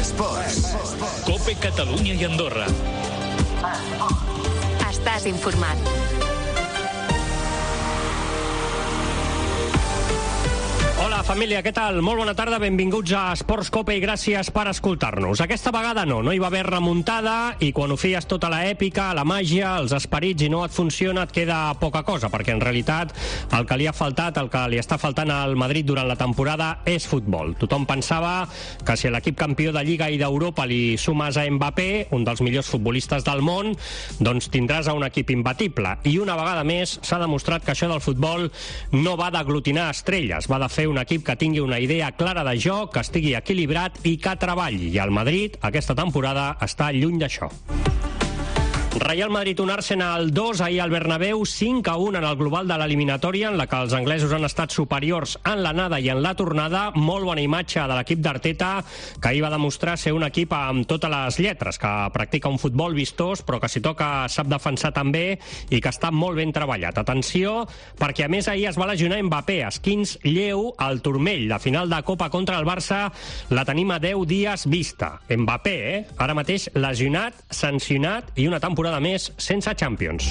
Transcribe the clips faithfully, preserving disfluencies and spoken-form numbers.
Esports. COPE Catalunya i Andorra. Estàs informat. Hola, família, què tal? Molt bona tarda, benvinguts a Esports COPE i gràcies per escoltar-nos. Aquesta vegada no, no hi va haver remuntada i quan ho fies tota la èpica, la màgia, els esperits i no et funciona, et queda poca cosa, perquè en realitat el que li ha faltat, el que li està faltant al Madrid durant la temporada és futbol. Tothom pensava que si a l'equip campió de Lliga i d'Europa li sumes a Mbappé, un dels millors futbolistes del món, doncs tindràs a un equip imbatible. I una vegada més s'ha demostrat que això del futbol no va d'aglutinar estrelles, va de fer un equip que tingui una idea clara de joc, que estigui equilibrat i que treballi. I el Madrid, aquesta temporada, està lluny d'això. Real Madrid un Arsenal dos, ahir al Bernabéu, cinc a un en el global de l'eliminatòria, en la que els anglesos han estat superiors en l'anada i en la tornada. Molt bona imatge de l'equip d'Arteta, que ahir va demostrar ser un equip amb totes les lletres, que practica un futbol vistós, però que si toca sap defensar també i que està molt ben treballat. Atenció, perquè a més ahir es va lesionar Mbappé, esquins lleu al turmell. La final de Copa contra el Barça la tenim a deu dies vista. Mbappé, eh? Ara mateix lesionat, sancionat i una temporada més sense Champions.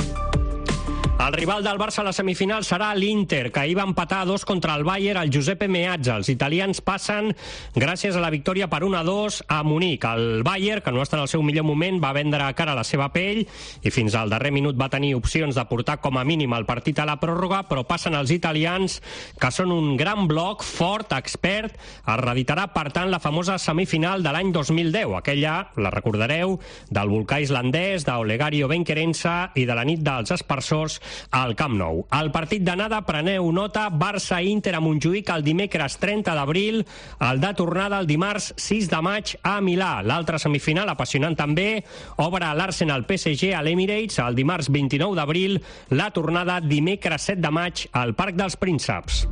El rival del Barça a la semifinal serà l'Inter, que ahir va empatar a dos contra el Bayern al Giuseppe Meazza. Els italians passen gràcies a la victòria per un a dos a Munic. El Bayern, que no està en el seu millor moment, va vendre cara a la seva pell i fins al darrer minut va tenir opcions de portar com a mínim el partit a la pròrroga, però passen els italians, que són un gran bloc, fort, expert. Es reeditarà, per tant, la famosa semifinal de l'any dos mil deu. Aquella, la recordareu, del volcà islandès, d'Olegario Benquerensa i de la nit dels aspersors al Camp Nou. El partit d'anada, preneu nota, Barça-Inter a Montjuïc el dimecres trenta d'abril, el de tornada el dimarts sis de maig a Milà. L'altra semifinal, apassionant també, obre l'Arsenal P S G a l'Emirates el dimarts vint-i-nou d'abril, la tornada dimecres set de maig al Parc dels Prínceps.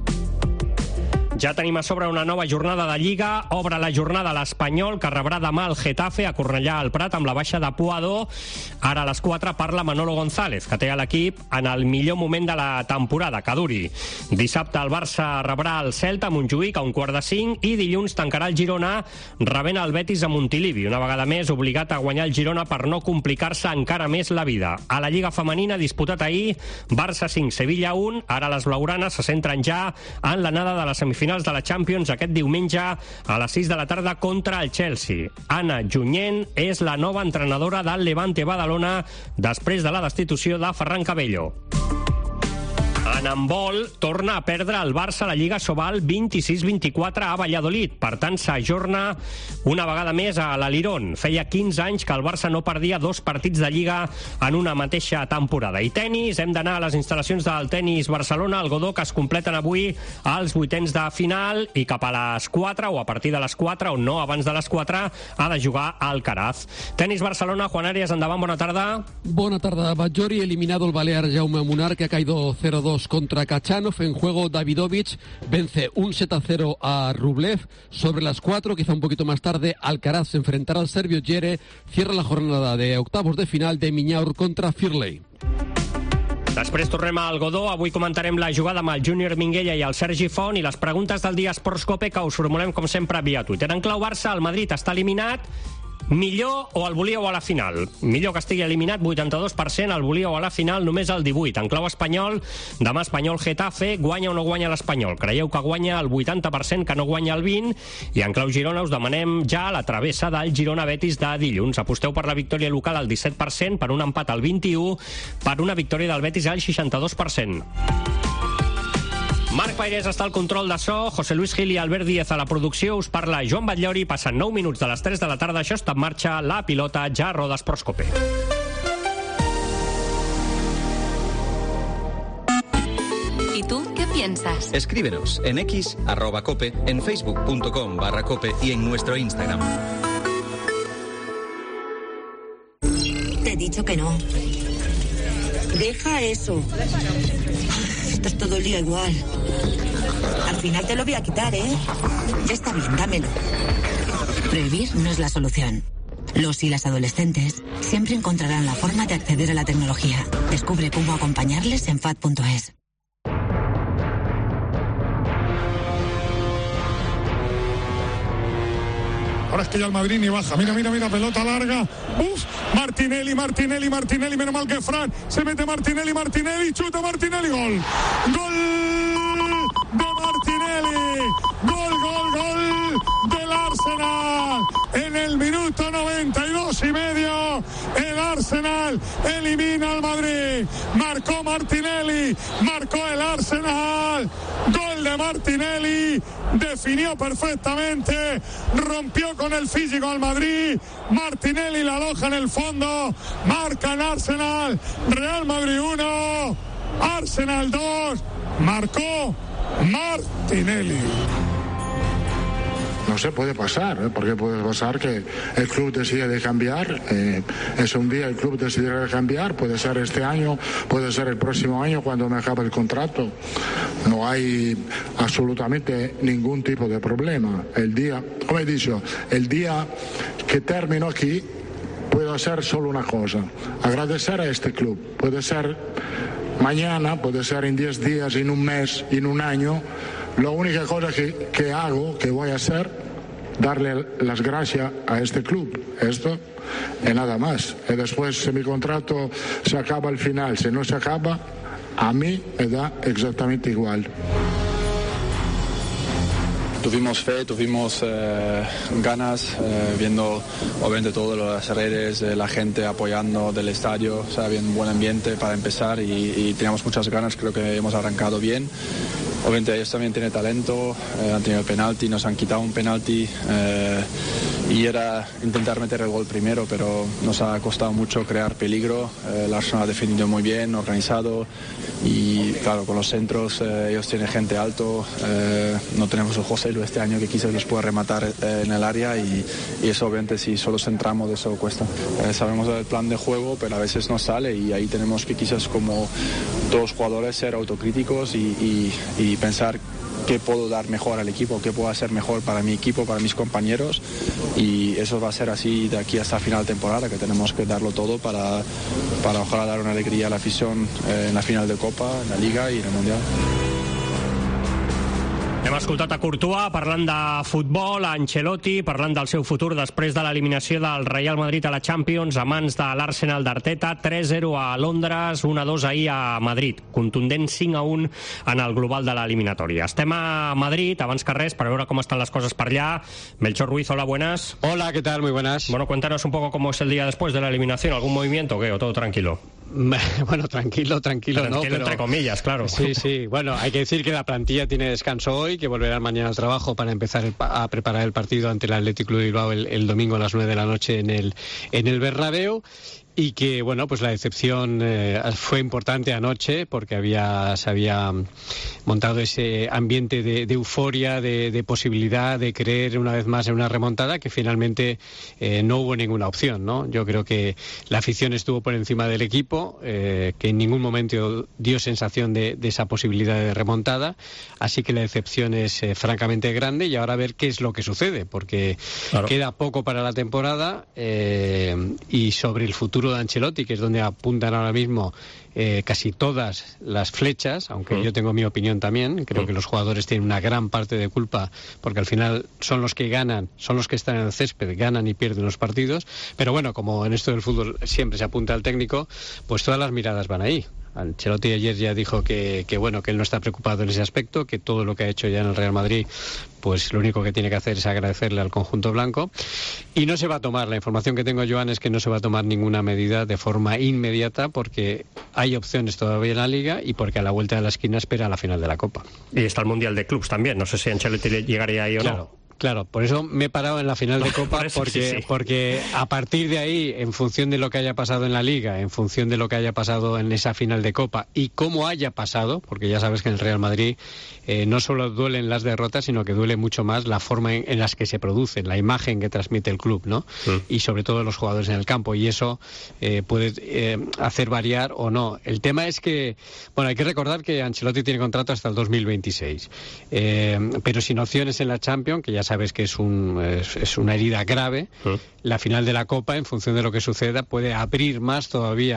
Ja tenim a sobre una nova jornada de Lliga. Obre la jornada l'Espanyol, que rebrà demà el Getafe a Cornellà al Prat amb la baixa de Puadó. Ara a les quatre parla Manolo González, que té a l'equip en el millor moment de la temporada, que duri. Dissabte el Barça rebrà el Celta a Montjuïc a un quart de cinc i dilluns tancarà el Girona rebent el Betis a Montilivi. Una vegada més obligat a guanyar el Girona per no complicar-se encara més la vida. A la Lliga femenina, disputat ahir, Barça cinc, Sevilla un. Ara les blaugranes se centren ja en l'anada de la semifinal de la Champions aquest diumenge a les sis de la tarda contra el Chelsea. Anna Junyent és la nova entrenadora del Levante Badalona després de la destitució de Ferran Cabello. En handbol, torna a perdre el Barça a la Lliga Sobal vint-i-sis vint-i-quatre a Valladolid. Per tant, s'ajorna una vegada més a l'Alirón. Feia quinze anys que el Barça no perdia dos partits de Lliga en una mateixa temporada. I tenis, hem d'anar a les instal·lacions del Tenis Barcelona, el Godó, que es completen avui als vuitens de final i cap a les quatre o a partir de les quatre o no abans de les quatre ha de jugar Alcaraz. Tenis Barcelona, Juan Arias, endavant, bona tarda. Buena tarde, Bajori. Eliminado el balear Jaume Munar, que ha caído cero dos contra Kachanov. En juego Davidovich vence un set a cero a Rublev. Sobre las cuatro, quizá un poquito más tarde, Alcaraz se enfrentará al serbio Jere. Cierra la jornada de octavos de final de Miñaur contra Firley. Després tornem al Godó. Avui comentarem la jugada amb el Júnior Minguella i el Sergi Font i les preguntes del dia Esports COPE, que us formulem com sempre via Twitter. En clau Barça, el Madrid està eliminat. Millor o el volíeu a la final? Millor que estigui eliminat, vuitanta-dos per cent, el volíeu a la final, només el divuit. En clau espanyol, demà Espanyol Getafe, guanya o no guanya l'Espanyol? Creieu que guanya el vuitanta per cent, que no guanya el vint? I en clau Girona us demanem ja la travessa del Girona-Betis de dilluns. Aposteu per la victòria local al disset per cent, per un empat al vint-i-u, per una victòria del Betis al seixanta-dos per cent. Marc Pairés està al control de so, José Luis Gil i Albert Díez a la producció. Us parla Joan Batllori. Passen nou minuts de les tres de la tarda. Això està en marxa. La pilota ja roda Esports COPE. ¿Y tú qué piensas? Escríbenos en X, arroba cope, en facebook.com barra cope y en nuestro Instagram. Te he dicho que no. Deja eso. Esto es todo el día igual. Al final te lo voy a quitar, ¿eh? Está bien, dámelo. Prohibir no es la solución. Los y las adolescentes siempre encontrarán la forma de acceder a la tecnología. Descubre cómo acompañarles en F A D punto es. Ahora es que ya el Madrid ni baja. Mira, mira, mira, pelota larga. Uf, Martinelli, Martinelli, Martinelli. Menos mal que Fran. Se mete Martinelli, Martinelli. Chuta Martinelli. Gol. Gol de Martinelli. Gol, gol, gol del Arsenal. En el minuto noventa y dos y medio, el Arsenal elimina al Madrid. Marcó Martinelli. Marcó el Arsenal. Gol de Martinelli. Definió perfectamente. Rompió con el físico al Madrid. Martinelli la aloja en el fondo. Marca en Arsenal. Real Madrid uno. Arsenal dos. Marcó Martinelli. No sé, puede pasar, ¿eh? Porque puede pasar que el club decide de cambiar. Eh, es un día el club decidirá de cambiar. Puede ser este año, puede ser el próximo año cuando me acabe el contrato. No hay absolutamente ningún tipo de problema. El día, como he dicho, el día que termino aquí, puedo hacer solo una cosa: agradecer a este club. Puede ser mañana, puede ser en diez días, en un mes, en un año. La única cosa que, que hago, que voy a hacer, darle las gracias a este club. Esto y nada más. Y después, si mi contrato se acaba al final, si no se acaba, a mí me da exactamente igual. Tuvimos fe, tuvimos eh, ganas, eh, viendo obviamente todas las redes, eh, la gente apoyando del estadio, o sea, bien buen ambiente para empezar y, y teníamos muchas ganas, creo que hemos arrancado bien. Obviamente ellos también tienen talento, eh, han tenido penalti, nos han quitado un penalti eh, y era intentar meter el gol primero, pero nos ha costado mucho crear peligro. Eh, el Arsenal ha defendido muy bien, organizado y claro, con los centros eh, ellos tienen gente alto, eh, no tenemos el José Lu este año que quizás los pueda rematar eh, en el área y, y eso obviamente si solo centramos eso cuesta. Eh, sabemos el plan de juego, pero a veces no sale y ahí tenemos que quizás como todos los jugadores ser autocríticos y, y, y pensar qué puedo dar mejor al equipo, qué puedo hacer mejor para mi equipo, para mis compañeros y eso va a ser así de aquí hasta final de temporada, que tenemos que darlo todo para, para ojalá dar una alegría a la afición eh, en la final de Copa, en la Liga y en el Mundial. Hem escoltat a Courtois parlant de futbol, a Ancelotti parlant del seu futur després de l'eliminació del Real Madrid a la Champions a mans de l'Arsenal d'Arteta, tres zero a Londres, un a dos ahir a Madrid, contundent cinc a un en el global de l'eliminatòria. Estem a Madrid, abans que res, per veure com estan les coses per allà. Melchor Ruiz, hola, buenas. Hola, ¿qué tal? Muy buenas. Bueno, cuéntanos un poco cómo es el día después de la eliminación, ¿algún movimiento o qué? ¿O todo tranquilo? Bueno, tranquilo, tranquilo, tranquilo no, pero... entre comillas, claro. Sí, sí, bueno, hay que decir que la plantilla tiene descanso hoy, que volverán mañana al trabajo para empezar el, a preparar el partido ante el Athletic Club de Bilbao el, el domingo a las nueve de la noche en el, en el Bernabéu. Y que, bueno, pues la decepción eh, fue importante anoche porque había se había montado ese ambiente de, de euforia, de, de posibilidad de creer una vez más en una remontada que finalmente eh, no hubo ninguna opción, ¿no? Yo creo que la afición estuvo por encima del equipo, eh, que en ningún momento dio sensación de, de esa posibilidad de remontada, así que la decepción es eh, francamente grande y ahora a ver qué es lo que sucede, porque claro, queda poco para la temporada eh, y sobre el futuro de Ancelotti, que es donde apuntan ahora mismo eh, casi todas las flechas, aunque mm. yo tengo mi opinión también, creo mm. que los jugadores tienen una gran parte de culpa, porque al final son los que ganan, son los que están en el césped, ganan y pierden los partidos, pero bueno, como en esto del fútbol siempre se apunta al técnico, pues todas las miradas van ahí. Ancelotti ayer ya dijo que, que bueno, que él no está preocupado en ese aspecto, que todo lo que ha hecho ya en el Real Madrid, pues lo único que tiene que hacer es agradecerle al conjunto blanco y no se va a tomar, la información que tengo, Joan, es que no se va a tomar ninguna medida de forma inmediata porque hay opciones todavía en la Liga y porque a la vuelta de la esquina espera la final de la Copa. Y está el Mundial de Clubs también, no sé si Ancelotti llegaría ahí o claro. no. Claro, por eso me he parado en la final de Copa, porque, sí, sí. porque a partir de ahí, en función de lo que haya pasado en la Liga, en función de lo que haya pasado en esa final de Copa y cómo haya pasado, porque ya sabes que en el Real Madrid eh, no solo duelen las derrotas, sino que duele mucho más la forma en, en las que se producen, la imagen que transmite el club, ¿no? Mm. Y sobre todo los jugadores en el campo, y eso eh, puede eh, hacer variar o no. El tema es que, bueno, hay que recordar que Ancelotti tiene contrato hasta el dos mil veintiséis, eh, pero sin opciones en la Champions, que ya sabes que es, un, es, es una herida grave. ¿Eh? La final de la Copa, en función de lo que suceda, puede abrir más todavía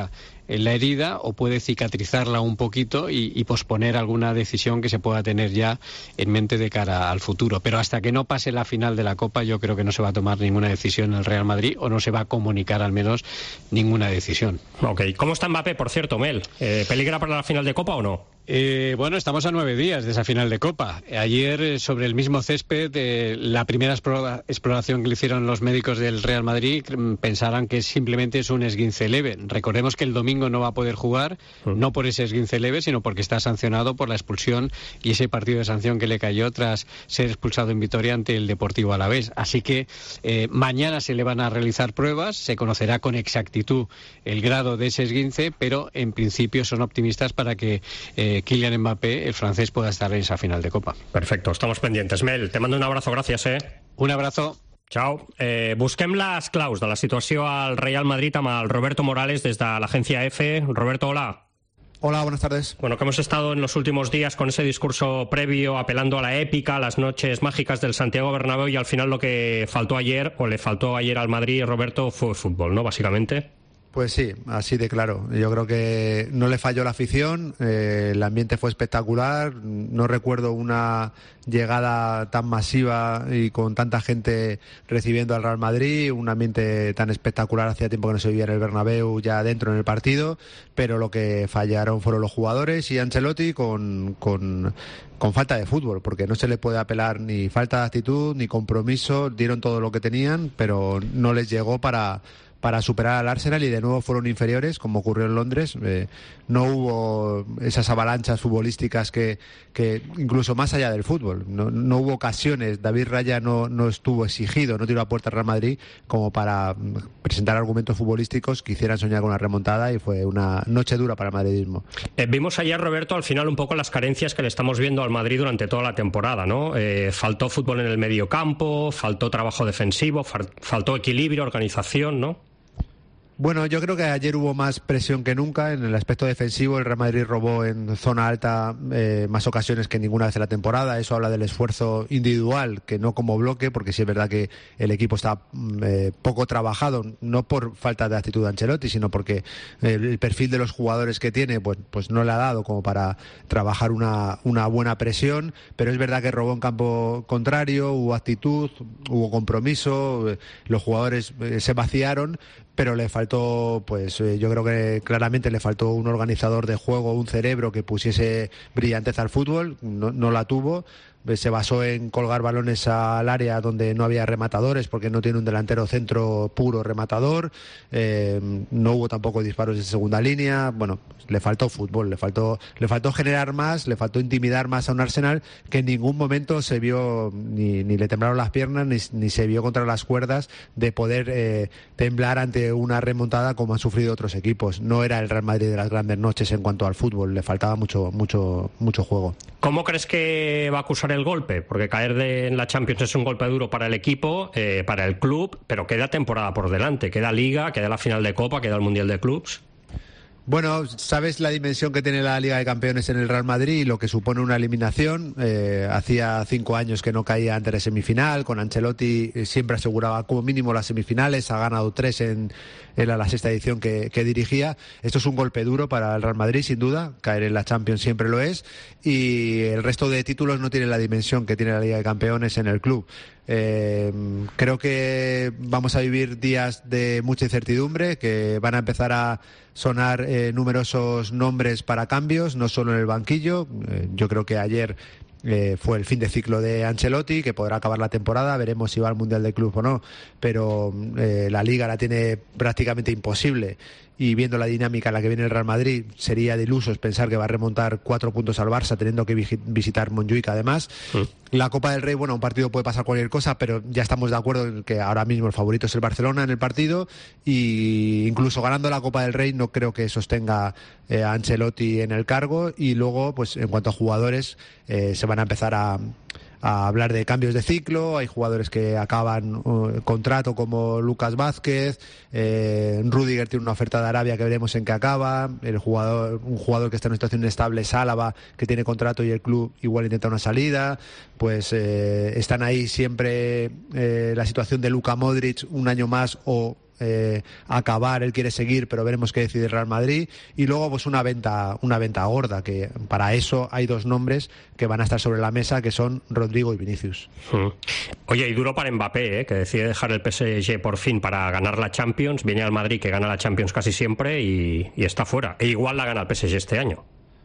la herida o puede cicatrizarla un poquito y, y posponer alguna decisión que se pueda tener ya en mente de cara al futuro. Pero hasta que no pase la final de la Copa, yo creo que no se va a tomar ninguna decisión en el Real Madrid, o no se va a comunicar al menos ninguna decisión. Ok, ¿cómo está Mbappé, por cierto, Mel? ¿Eh, ¿Peligra para la final de Copa o no? Eh, bueno, estamos a nueve días de esa final de Copa. Ayer, sobre el mismo césped, eh, la primera explora- exploración que le hicieron los médicos del Real Madrid pensaran que simplemente es un esguince leve. Recordemos que el domingo no va a poder jugar, mm. no por ese esguince leve, sino porque está sancionado por la expulsión y ese partido de sanción que le cayó tras ser expulsado en Vitoria ante el Deportivo Alavés. Así que eh, mañana se le van a realizar pruebas, se conocerá con exactitud el grado de ese esguince, pero en principio son optimistas para que eh, Kylian Mbappé, el francés, pueda estar en esa final de Copa. Perfecto, estamos pendientes. Mel, te mando un abrazo, gràcies, eh? Un abrazo. Ciao. Eh, busquem les claus de la situació al Real Madrid amb el Roberto Morales des de l'agència F. Roberto, hola. Hola, buenas tardes. Bueno, que hemos estado en los últimos días con ese discurso previo apelando a la épica, a las noches mágicas del Santiago Bernabéu, y al final lo que faltó ayer, o le faltó ayer al Madrid, Roberto, fue fútbol, ¿no? Básicamente. Pues sí, así de claro. Yo creo que no le falló la afición, eh, el ambiente fue espectacular, no recuerdo una llegada tan masiva y con tanta gente recibiendo al Real Madrid, un ambiente tan espectacular, hacía tiempo que no se vivía en el Bernabéu ya dentro en el partido, pero lo que fallaron fueron los jugadores y Ancelotti con, con, con falta de fútbol, porque no se le puede apelar ni falta de actitud ni compromiso, dieron todo lo que tenían, pero no les llegó para... para superar al Arsenal y de nuevo fueron inferiores, como ocurrió en Londres. Eh, no hubo esas avalanchas futbolísticas que, que incluso más allá del fútbol, no, no hubo ocasiones. David Raya no, no estuvo exigido, no tiró a puerta al Real Madrid como para presentar argumentos futbolísticos que hicieran soñar con una remontada, y fue una noche dura para el madridismo. Eh, vimos ayer, Roberto, al final un poco las carencias que le estamos viendo al Madrid durante toda la temporada, ¿no? Eh, faltó fútbol en el mediocampo, faltó trabajo defensivo, fal- faltó equilibrio, organización, ¿no? Bueno, yo creo que ayer hubo más presión que nunca en el aspecto defensivo. El Real Madrid robó en zona alta eh, más ocasiones que ninguna vez en la temporada. Eso habla del esfuerzo individual, que no como bloque, porque sí es verdad que el equipo está eh, poco trabajado, no por falta de actitud de Ancelotti, sino porque el perfil de los jugadores que tiene pues, pues no le ha dado como para trabajar una, una buena presión. Pero es verdad que robó en campo contrario, hubo actitud, hubo compromiso, eh, los jugadores eh, se vaciaron, pero le faltó, pues eh, yo creo que claramente le faltó un organizador de juego, un cerebro que pusiese brillantez al fútbol, no, no la tuvo. Se basó en colgar balones al área donde no había rematadores, porque no tiene un delantero centro puro rematador. Eh, no hubo tampoco disparos de segunda línea. Bueno, le faltó fútbol, le faltó, le faltó generar más, le faltó intimidar más a un Arsenal que en ningún momento se vio, ni, ni le temblaron las piernas, ni, ni se vio contra las cuerdas de poder eh, temblar ante una remontada como han sufrido otros equipos. No era el Real Madrid de las grandes noches en cuanto al fútbol, le faltaba mucho, mucho, mucho juego. ¿Cómo crees que va a acusar el golpe? Porque caer de, en la Champions es un golpe duro para el equipo, eh, para el club, pero queda temporada por delante, queda Liga, queda la final de Copa, queda el Mundial de Clubs. Bueno, sabes la dimensión que tiene la Liga de Campeones en el Real Madrid y lo que supone una eliminación. Eh, hacía cinco años que no caía antes de semifinal. Con Ancelotti eh, siempre aseguraba como mínimo las semifinales. Ha ganado tres en, en la, la sexta edición que, que dirigía. Esto es un golpe duro para el Real Madrid, sin duda. Caer en la Champions siempre lo es. Y el resto de títulos no tiene la dimensión que tiene la Liga de Campeones en el club. Eh, creo que vamos a vivir días de mucha incertidumbre, que van a empezar a sonar eh, numerosos nombres para cambios, no solo en el banquillo. Eh, yo creo que ayer eh, fue el fin de ciclo de Ancelotti, que podrá acabar la temporada, veremos si va al Mundial de Clubs o no, pero eh, la Liga la tiene prácticamente imposible. Y viendo la dinámica en la que viene el Real Madrid, sería de ilusos pensar que va a remontar cuatro puntos al Barça teniendo que visitar Montjuic además. Sí. La Copa del Rey, bueno, un partido puede pasar cualquier cosa, pero ya estamos de acuerdo en que ahora mismo el favorito es el Barcelona en el partido, y incluso ganando la Copa del Rey no creo que sostenga eh, a Ancelotti en el cargo. Y luego, pues en cuanto a jugadores, eh, se van a empezar a... a hablar de cambios de ciclo. Hay jugadores que acaban uh, contrato como Lucas Vázquez, eh, Rüdiger tiene una oferta de Arabia que veremos en qué acaba, el jugador, un jugador que está en una situación inestable es Álava, que tiene contrato y el club igual intenta una salida. Pues eh, están ahí siempre eh, la situación de Luka Modric un año más o eh, acabar, él quiere seguir, pero veremos qué decide el Real Madrid. Y luego pues una venta, una venta gorda, que para eso hay dos nombres que van a estar sobre la mesa, que son Rodrigo y Vinicius. Mm. Oye, y duro para Mbappé, ¿eh? Que decide dejar el P S G por fin para ganar la Champions, viene al Madrid que gana la Champions casi siempre y, y está fuera. E igual la gana el P S G este año.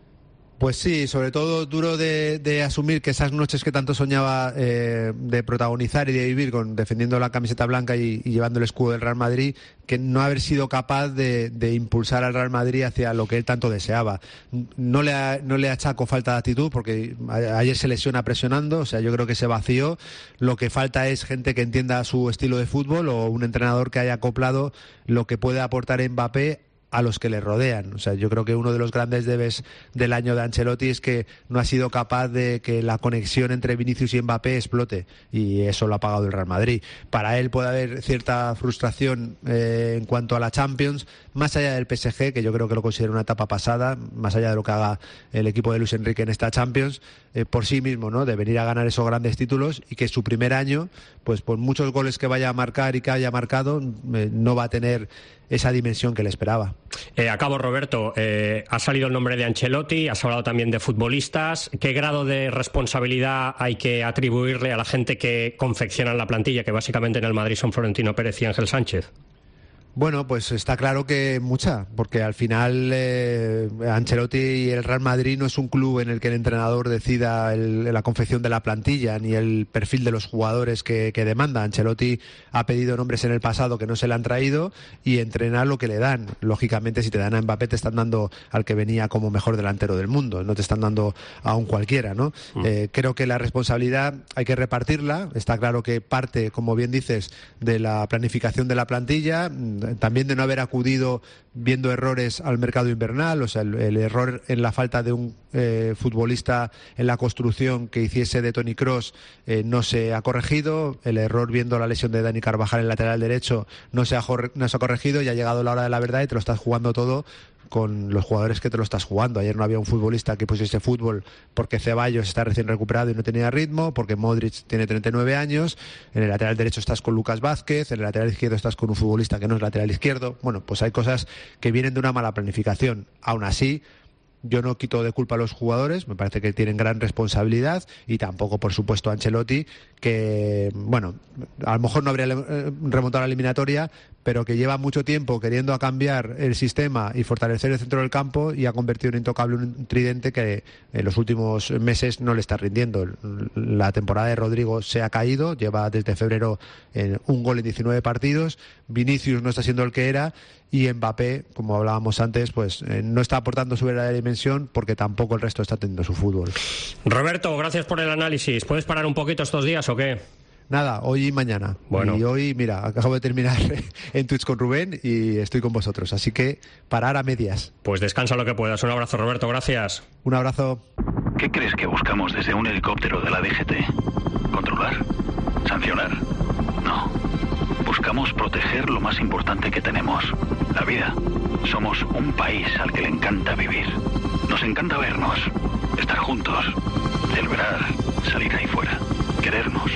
Pues sí, sobre todo duro de, de asumir que esas noches que tanto soñaba eh, de protagonizar y de vivir con defendiendo la camiseta blanca y, y llevando el escudo del Real Madrid, que no haber sido capaz de, de impulsar al Real Madrid hacia lo que él tanto deseaba. No le, ha, no le achaco falta de actitud, porque a, ayer se lesiona presionando, o sea, yo creo que se vació. Lo que falta es gente que entienda su estilo de fútbol o un entrenador que haya acoplado lo que puede aportar Mbappé a los que le rodean. O sea, yo creo que uno de los grandes debes del año de Ancelotti es que no ha sido capaz de que la conexión entre Vinicius y Mbappé explote, y eso lo ha pagado el Real Madrid. Para él puede haber cierta frustración eh, en cuanto a la Champions, más allá del P S G, que yo creo que lo considero una etapa pasada, más allá de lo que haga el equipo de Luis Enrique en esta Champions, eh, por sí mismo, ¿no? De venir a ganar esos grandes títulos, y que su primer año, pues por muchos goles que vaya a marcar y que haya marcado, eh, no va a tener esa dimensión que le esperaba. Eh, acabo, Roberto. Eh, ha salido el nombre de Ancelotti, has hablado también de futbolistas. ¿Qué grado de responsabilidad hay que atribuirle a la gente que confecciona la plantilla, que básicamente en el Madrid son Florentino Pérez y Ángel Sánchez? Bueno, pues está claro que mucha, porque al final eh, Ancelotti y el Real Madrid no es un club en el que el entrenador decida el, la confección de la plantilla ni el perfil de los jugadores que, que demanda. Ancelotti ha pedido nombres en el pasado que no se le han traído y entrena lo que le dan. Lógicamente, si te dan a Mbappé, te están dando al que venía como mejor delantero del mundo, no te están dando a un cualquiera, ¿no? Mm. Eh, creo que la responsabilidad hay que repartirla. Está claro que parte, como bien dices, de la planificación de la plantilla, también de no haber acudido viendo errores al mercado invernal, o sea, el, el error en la falta de un eh, futbolista en la construcción que hiciese de Toni Kroos eh, no se ha corregido, el error viendo la lesión de Dani Carvajal en lateral derecho no se ha, no se ha corregido, y ha llegado la hora de la verdad y te lo estás jugando todo con los jugadores que te lo estás jugando. Ayer no había un futbolista que pusiese fútbol porque Ceballos está recién recuperado y no tenía ritmo, porque Modric tiene treinta y nueve años, en el lateral derecho estás con Lucas Vázquez, en el lateral izquierdo estás con un futbolista que no es lateral izquierdo. Bueno, pues hay cosas que vienen de una mala planificación. Aún así, yo no quito de culpa a los jugadores, me parece que tienen gran responsabilidad, y tampoco, por supuesto, a Ancelotti, que, bueno, a lo mejor no habría remontado la eliminatoria, pero que lleva mucho tiempo queriendo cambiar el sistema y fortalecer el centro del campo, y ha convertido en intocable un tridente que en los últimos meses no le está rindiendo. La temporada de Rodrigo se ha caído, lleva desde febrero en un gol en diecinueve partidos, Vinicius no está siendo el que era, y Mbappé, como hablábamos antes, pues eh, no está aportando su verdadera dimensión, porque tampoco el resto está teniendo su fútbol. Roberto, gracias por el análisis. ¿Puedes parar un poquito estos días o qué? Nada, hoy y mañana. Bueno. Y hoy, mira, acabo de terminar en Twitch con Rubén y estoy con vosotros, así que parar a medias. Pues descansa lo que puedas. Un abrazo, Roberto, gracias. Un abrazo. ¿Qué crees que buscamos desde un helicóptero de la D G T? ¿Controlar? ¿Sancionar? No. Buscamos proteger lo más importante que tenemos, la vida. Somos un país al que le encanta vivir. Nos encanta vernos, estar juntos, celebrar, salir ahí fuera, querernos.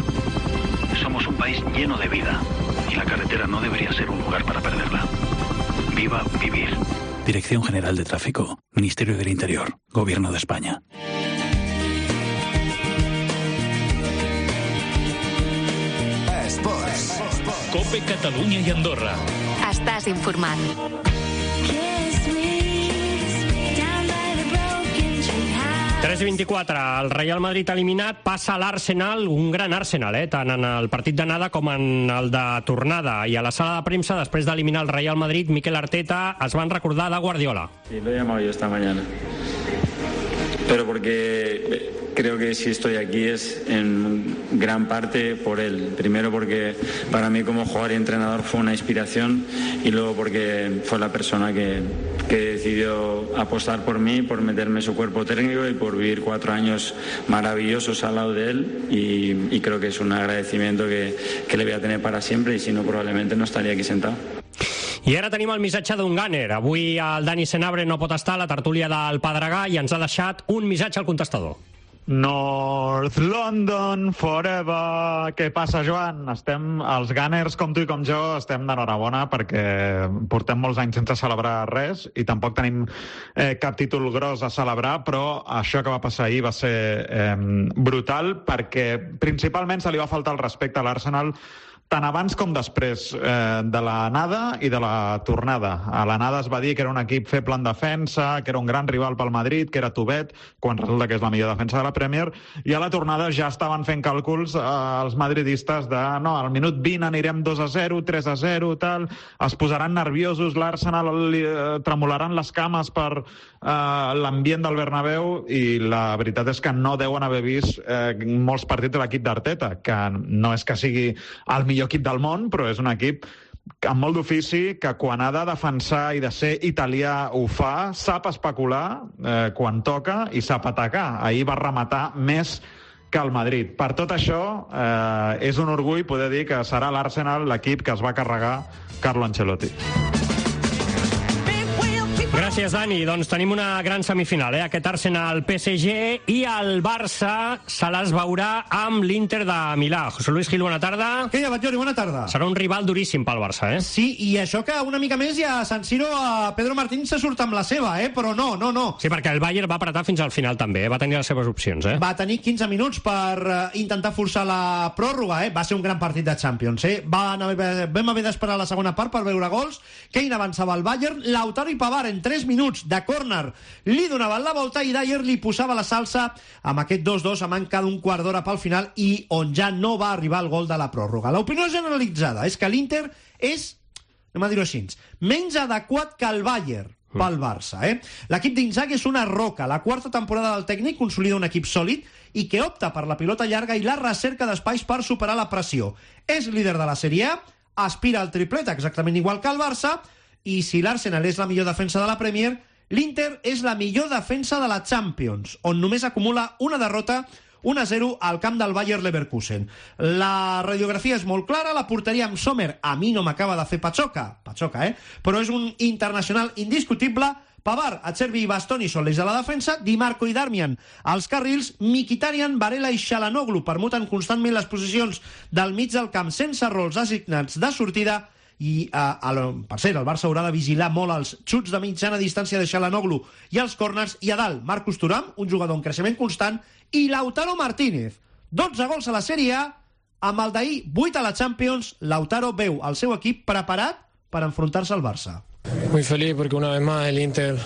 Somos un país lleno de vida, y la carretera no debería ser un lugar para perderla. Viva vivir. Dirección General de Tráfico, Ministerio del Interior, Gobierno de España. Esports. Cope Catalunya i Andorra. Estàs informat. tres i vint-i-quatre, el Real Madrid eliminat, passa a l'Arsenal, un gran Arsenal, eh? tant en el partit d'anada com en el de tornada. I a la sala de premsa, després d'eliminar el Real Madrid, Mikel Arteta es van recordar de Guardiola. Sí, lo he llamado yo esta mañana. Pero porque creo que si estoy aquí es en gran parte por él. Primero porque para mí como jugador y entrenador fue una inspiración, y luego porque fue la persona que, que decidió apostar por mí, por meterme en su cuerpo técnico y por vivir cuatro años maravillosos al lado de él, y, y creo que es un agradecimiento que, que le voy a tener para siempre, y si no probablemente no estaría aquí sentado. I ara tenim el missatge d'un gàner. Avui el Dani Senabre no pot estar a la tertúlia del Pedregà i ens ha deixat un missatge al contestador. North London forever. Què passa, Joan? Estem, els Gunners, com tu i com jo, estem d'enhorabona perquè portem molts anys sense celebrar res i tampoc tenim eh, cap títol gros a celebrar, però això que va passar ahir va ser eh, brutal perquè principalment se li va faltar el respecte a l'Arsenal tant abans com després eh, de l'anada i de la tornada. A l'anada es va dir que era un equip feble en defensa, que era un gran rival pel Madrid, que era Tubet, quan resulta que és la millor defensa de la Premier, i a la tornada ja estaven fent càlculs eh, els madridistes de no, al minut vint anirem dos a zero, tres a zero, tal, es posaran nerviosos, l'Arsenal eh, tremolaran les cames per eh, l'ambient del Bernabéu, i la veritat és que no deuen haver vist eh, molts partits de l'equip d'Arteta, que no és que sigui el millor millor equip del món, però és un equip amb molt d'ofici, que quan ha de defensar i de ser italià ho fa, sap especular eh, quan toca i sap atacar. Ahir va rematar més que el Madrid. Per tot això, eh, és un orgull poder dir que serà l'Arsenal l'equip que es va carregar Carlo Ancelotti. Gràcies, Dani. Doncs tenim una gran semifinal, eh? Aquest Arsenal-P S G, i el Barça se les veurà amb l'Inter de Milà. José Luis Gil, bona tarda. Què hi ha, Batllori? Bona tarda. Serà un rival duríssim pel Barça, eh? Sí, i això que una mica més ja a San Siro a Pedro Martín se surt amb la seva, eh? Però no, no, no. Sí, perquè el Bayern va apretar fins al final també, eh? Va tenir les seves opcions, eh? Va tenir quinze minuts per uh, intentar forçar la pròrroga, eh? Va ser un gran partit de Champions, eh? Van haver, vam haver d'esperar la segona part per veure gols. Kane avançava al Bayern, Lautaro i Pavard en tres minuts de córner li donaven la volta i Dyer li posava la salsa amb aquest dos dos a manca d'un quart d'hora pel final, i on ja no va arribar el gol de la pròrroga. L'opinió generalitzada és que l'Inter és, anem a dir-ho així, menys adequat que el Bayern pel Barça, eh? L'equip d'Inzaghi és una roca. La quarta temporada del tècnic consolida un equip sòlid i que opta per la pilota llarga i la recerca d'espais per superar la pressió. És líder de la Sèrie A, aspira al triplet exactament igual que el Barça, i si l'Arsenal és la millor defensa de la Premier, l'Inter és la millor defensa de la Champions, on només acumula una derrota, un a zero al camp del Bayer Leverkusen. La radiografia és molt clara, la porteria amb Sommer a mi no m'acaba de fer patxoca, patxoca, eh? Però és un internacional indiscutible. Pavard, Acerbi i Bastoni són l'eix de la defensa, Di Marco i Darmian als carrils, Mkhitaryan, Varela i Çalhanoğlu permuten constantment les posicions del mig del camp sense rols assignats de sortida. I, uh, el, per cert, el Barça haurà de vigilar molt els xuts de mitjana distància de Çalhanoğlu i els corners, i a dalt Marcus Thuram, un jugador en creixement constant, i Lautaro Martínez, dotze gols a la Sèrie A, amb el d'ahir vuit a la Champions. Lautaro veu el seu equip preparat per enfrontar-se al Barça. Muy feliz porque una vez más el Inter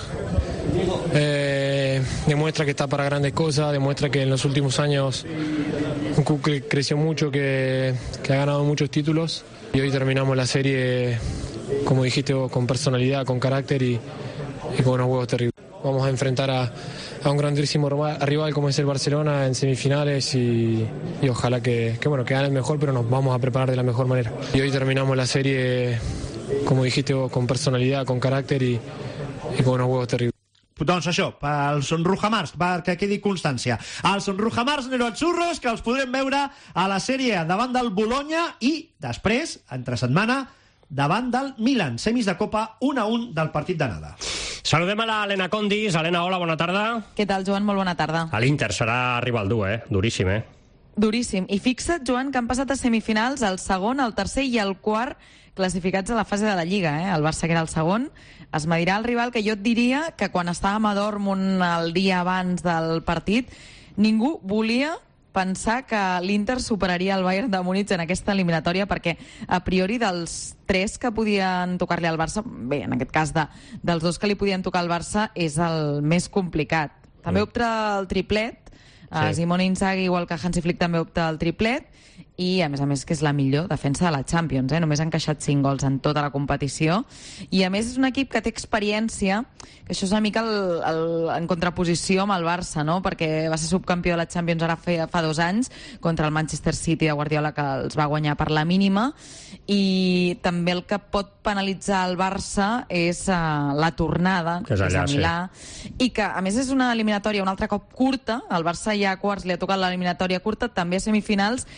eh, demuestra que está para grandes cosas, demuestra que en los últimos años un club que creció mucho, que, que ha ganado muchos títulos, y hoy terminamos la serie, como dijiste vos, con personalidad, con carácter y, y con unos huevos terribles. Vamos a enfrentar a, a un grandísimo rival como es el Barcelona en semifinales y, y ojalá que, que, bueno, que gane el mejor, pero nos vamos a preparar de la mejor manera. Y hoy terminamos la serie, como dijiste vos, con personalidad, con carácter y, y con unos huevos terribles. Doncs això, pels Rujamars, perquè quedi constància. Els Rujamars Nero-Azzurros, que els podrem veure a la Sèrie davant del Bologna i després, entre setmana, davant del Milan. Semis de Copa, un a un del partit d'anada. Saludem a l'Helena Condis. Helena, hola, bona tarda. Què tal, Joan? Molt bona tarda. A l'Inter serà rival dur, eh? Duríssim, eh? Duríssim. I fixa't, Joan, que han passat a semifinals el segon, el tercer i el quart classificats a la fase de la Lliga, eh? El Barça, que era el segon, es medirà el rival que jo et diria que quan estàvem a Dortmund el dia abans del partit, ningú volia pensar que l'Inter superaria el Bayern de Múnich en aquesta eliminatòria, perquè a priori dels tres que podien tocar-li al Barça, bé, en aquest cas de, dels dos que li podien tocar al Barça, és el més complicat. També opta el triplet, sí. Simone Inzaghi, igual que Hansi Flick, també opta el triplet, i a més a més que és la millor defensa de la Champions, eh? Només han encaixat cinc gols en tota la competició, i a més és un equip que té experiència, que això és una mica el, el, en contraposició amb el Barça, no? Perquè va ser subcampió de la Champions ara fa, fa dos anys contra el Manchester City de Guardiola, que els va guanyar per la mínima, i també el que pot penalitzar el Barça és uh, la tornada, que és, allà, és a Milà, sí. I que a més és una eliminatòria un altre cop curta. El Barça ja a quarts li ha tocat l'eliminatòria curta, també a semifinals, i estan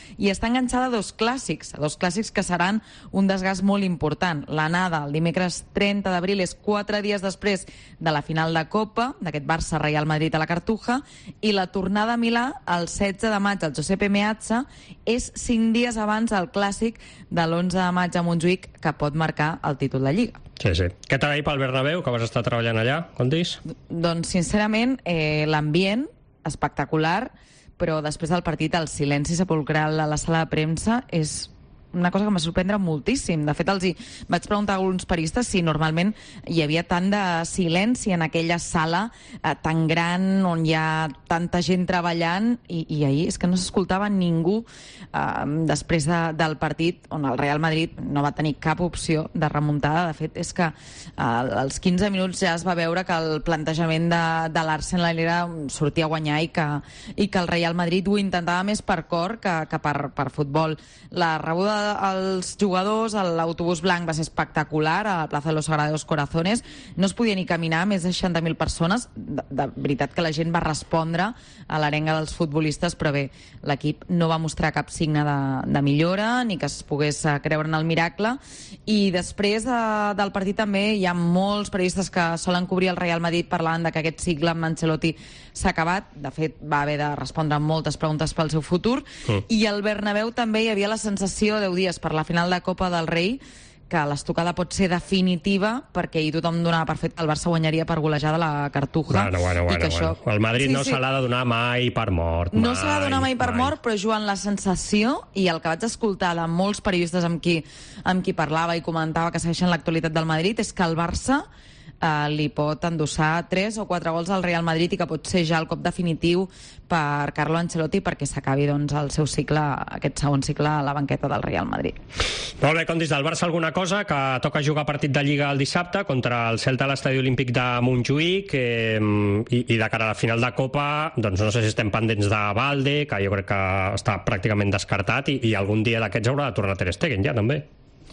enganxada a dos clàssics, a dos clàssics que seran un desgast molt important. L'anada, el dimecres trenta d'abril, és quatre dies després de la final de Copa, d'aquest Barça-Real Madrid a la Cartuja, i la tornada a Milà, el setze de maig, al Giuseppe Meazza, és cinc dies abans del clàssic de l'onze de maig a Montjuïc, que pot marcar el títol de Lliga. Sí, sí. Què t'ha dit pel Bernabéu, que vas estar treballant allà, Condis? Doncs, sincerament, eh, l'ambient, espectacular, però després del partit el silenci sepulcral a la sala de premsa és una cosa que em va sorprendre moltíssim. De fet, els hi vaig preguntar a alguns periodistes si normalment hi havia tant de silenci en aquella sala eh, tan gran, on hi ha tanta gent treballant, i, i ahir és que no s'escoltava ningú eh, després de, del partit, on el Real Madrid no va tenir cap opció de remuntada. De fet, és que eh, als quinze minuts ja es va veure que el plantejament de, de l'Arsenal era sortir a guanyar i que, i que el Real Madrid ho intentava més per cor que, que per, per futbol. La rebuda als jugadors, l'autobús blanc va ser espectacular a la plaça de los Sagrados Corazones, no es podia ni caminar, més de seixanta mil persones. De, de veritat que la gent va respondre a l'arenga dels futbolistes, però bé, l'equip no va mostrar cap signe de, de millora ni que es pogués creure en el miracle. I després de, del partit també hi ha molts periodistes que solen cobrir el Real Madrid parlant de que aquest cicle amb Ancelotti s'ha acabat. De fet, va haver de respondre moltes preguntes pel seu futur. Mm. I al Bernabéu també hi havia la sensació, deu dies per la final de Copa del Rei, que l'estocada pot ser definitiva, perquè ahir tothom donava per fet que el Barça guanyaria per golejada la Cartuja. Bueno, bueno, bueno, això... bueno. El Madrid sí, no sí. se l'ha de donar mai per mort. No se l'ha de donar mai per mai. mort, però, Joan, la sensació, i el que vaig escoltar de molts periodistes amb qui, amb qui parlava i comentava que segueixen l'actualitat del Madrid, és que el Barça eh, li pot endossar tres o quatre gols al Real Madrid i que pot ser ja el cop definitiu per Carlo Ancelotti perquè s'acabi doncs, el seu cicle, aquest segon cicle a la banqueta del Real Madrid. Molt bé, Condis, del Barça alguna cosa? Que toca jugar partit de Lliga el dissabte contra el Celta a l'Estadi Olímpic de Montjuïc, eh, i, i de cara a la final de Copa, doncs no sé si estem pendents de Balde, que jo crec que està pràcticament descartat, i, i algun dia d'aquests haurà de tornar Ter Stegen ja, també.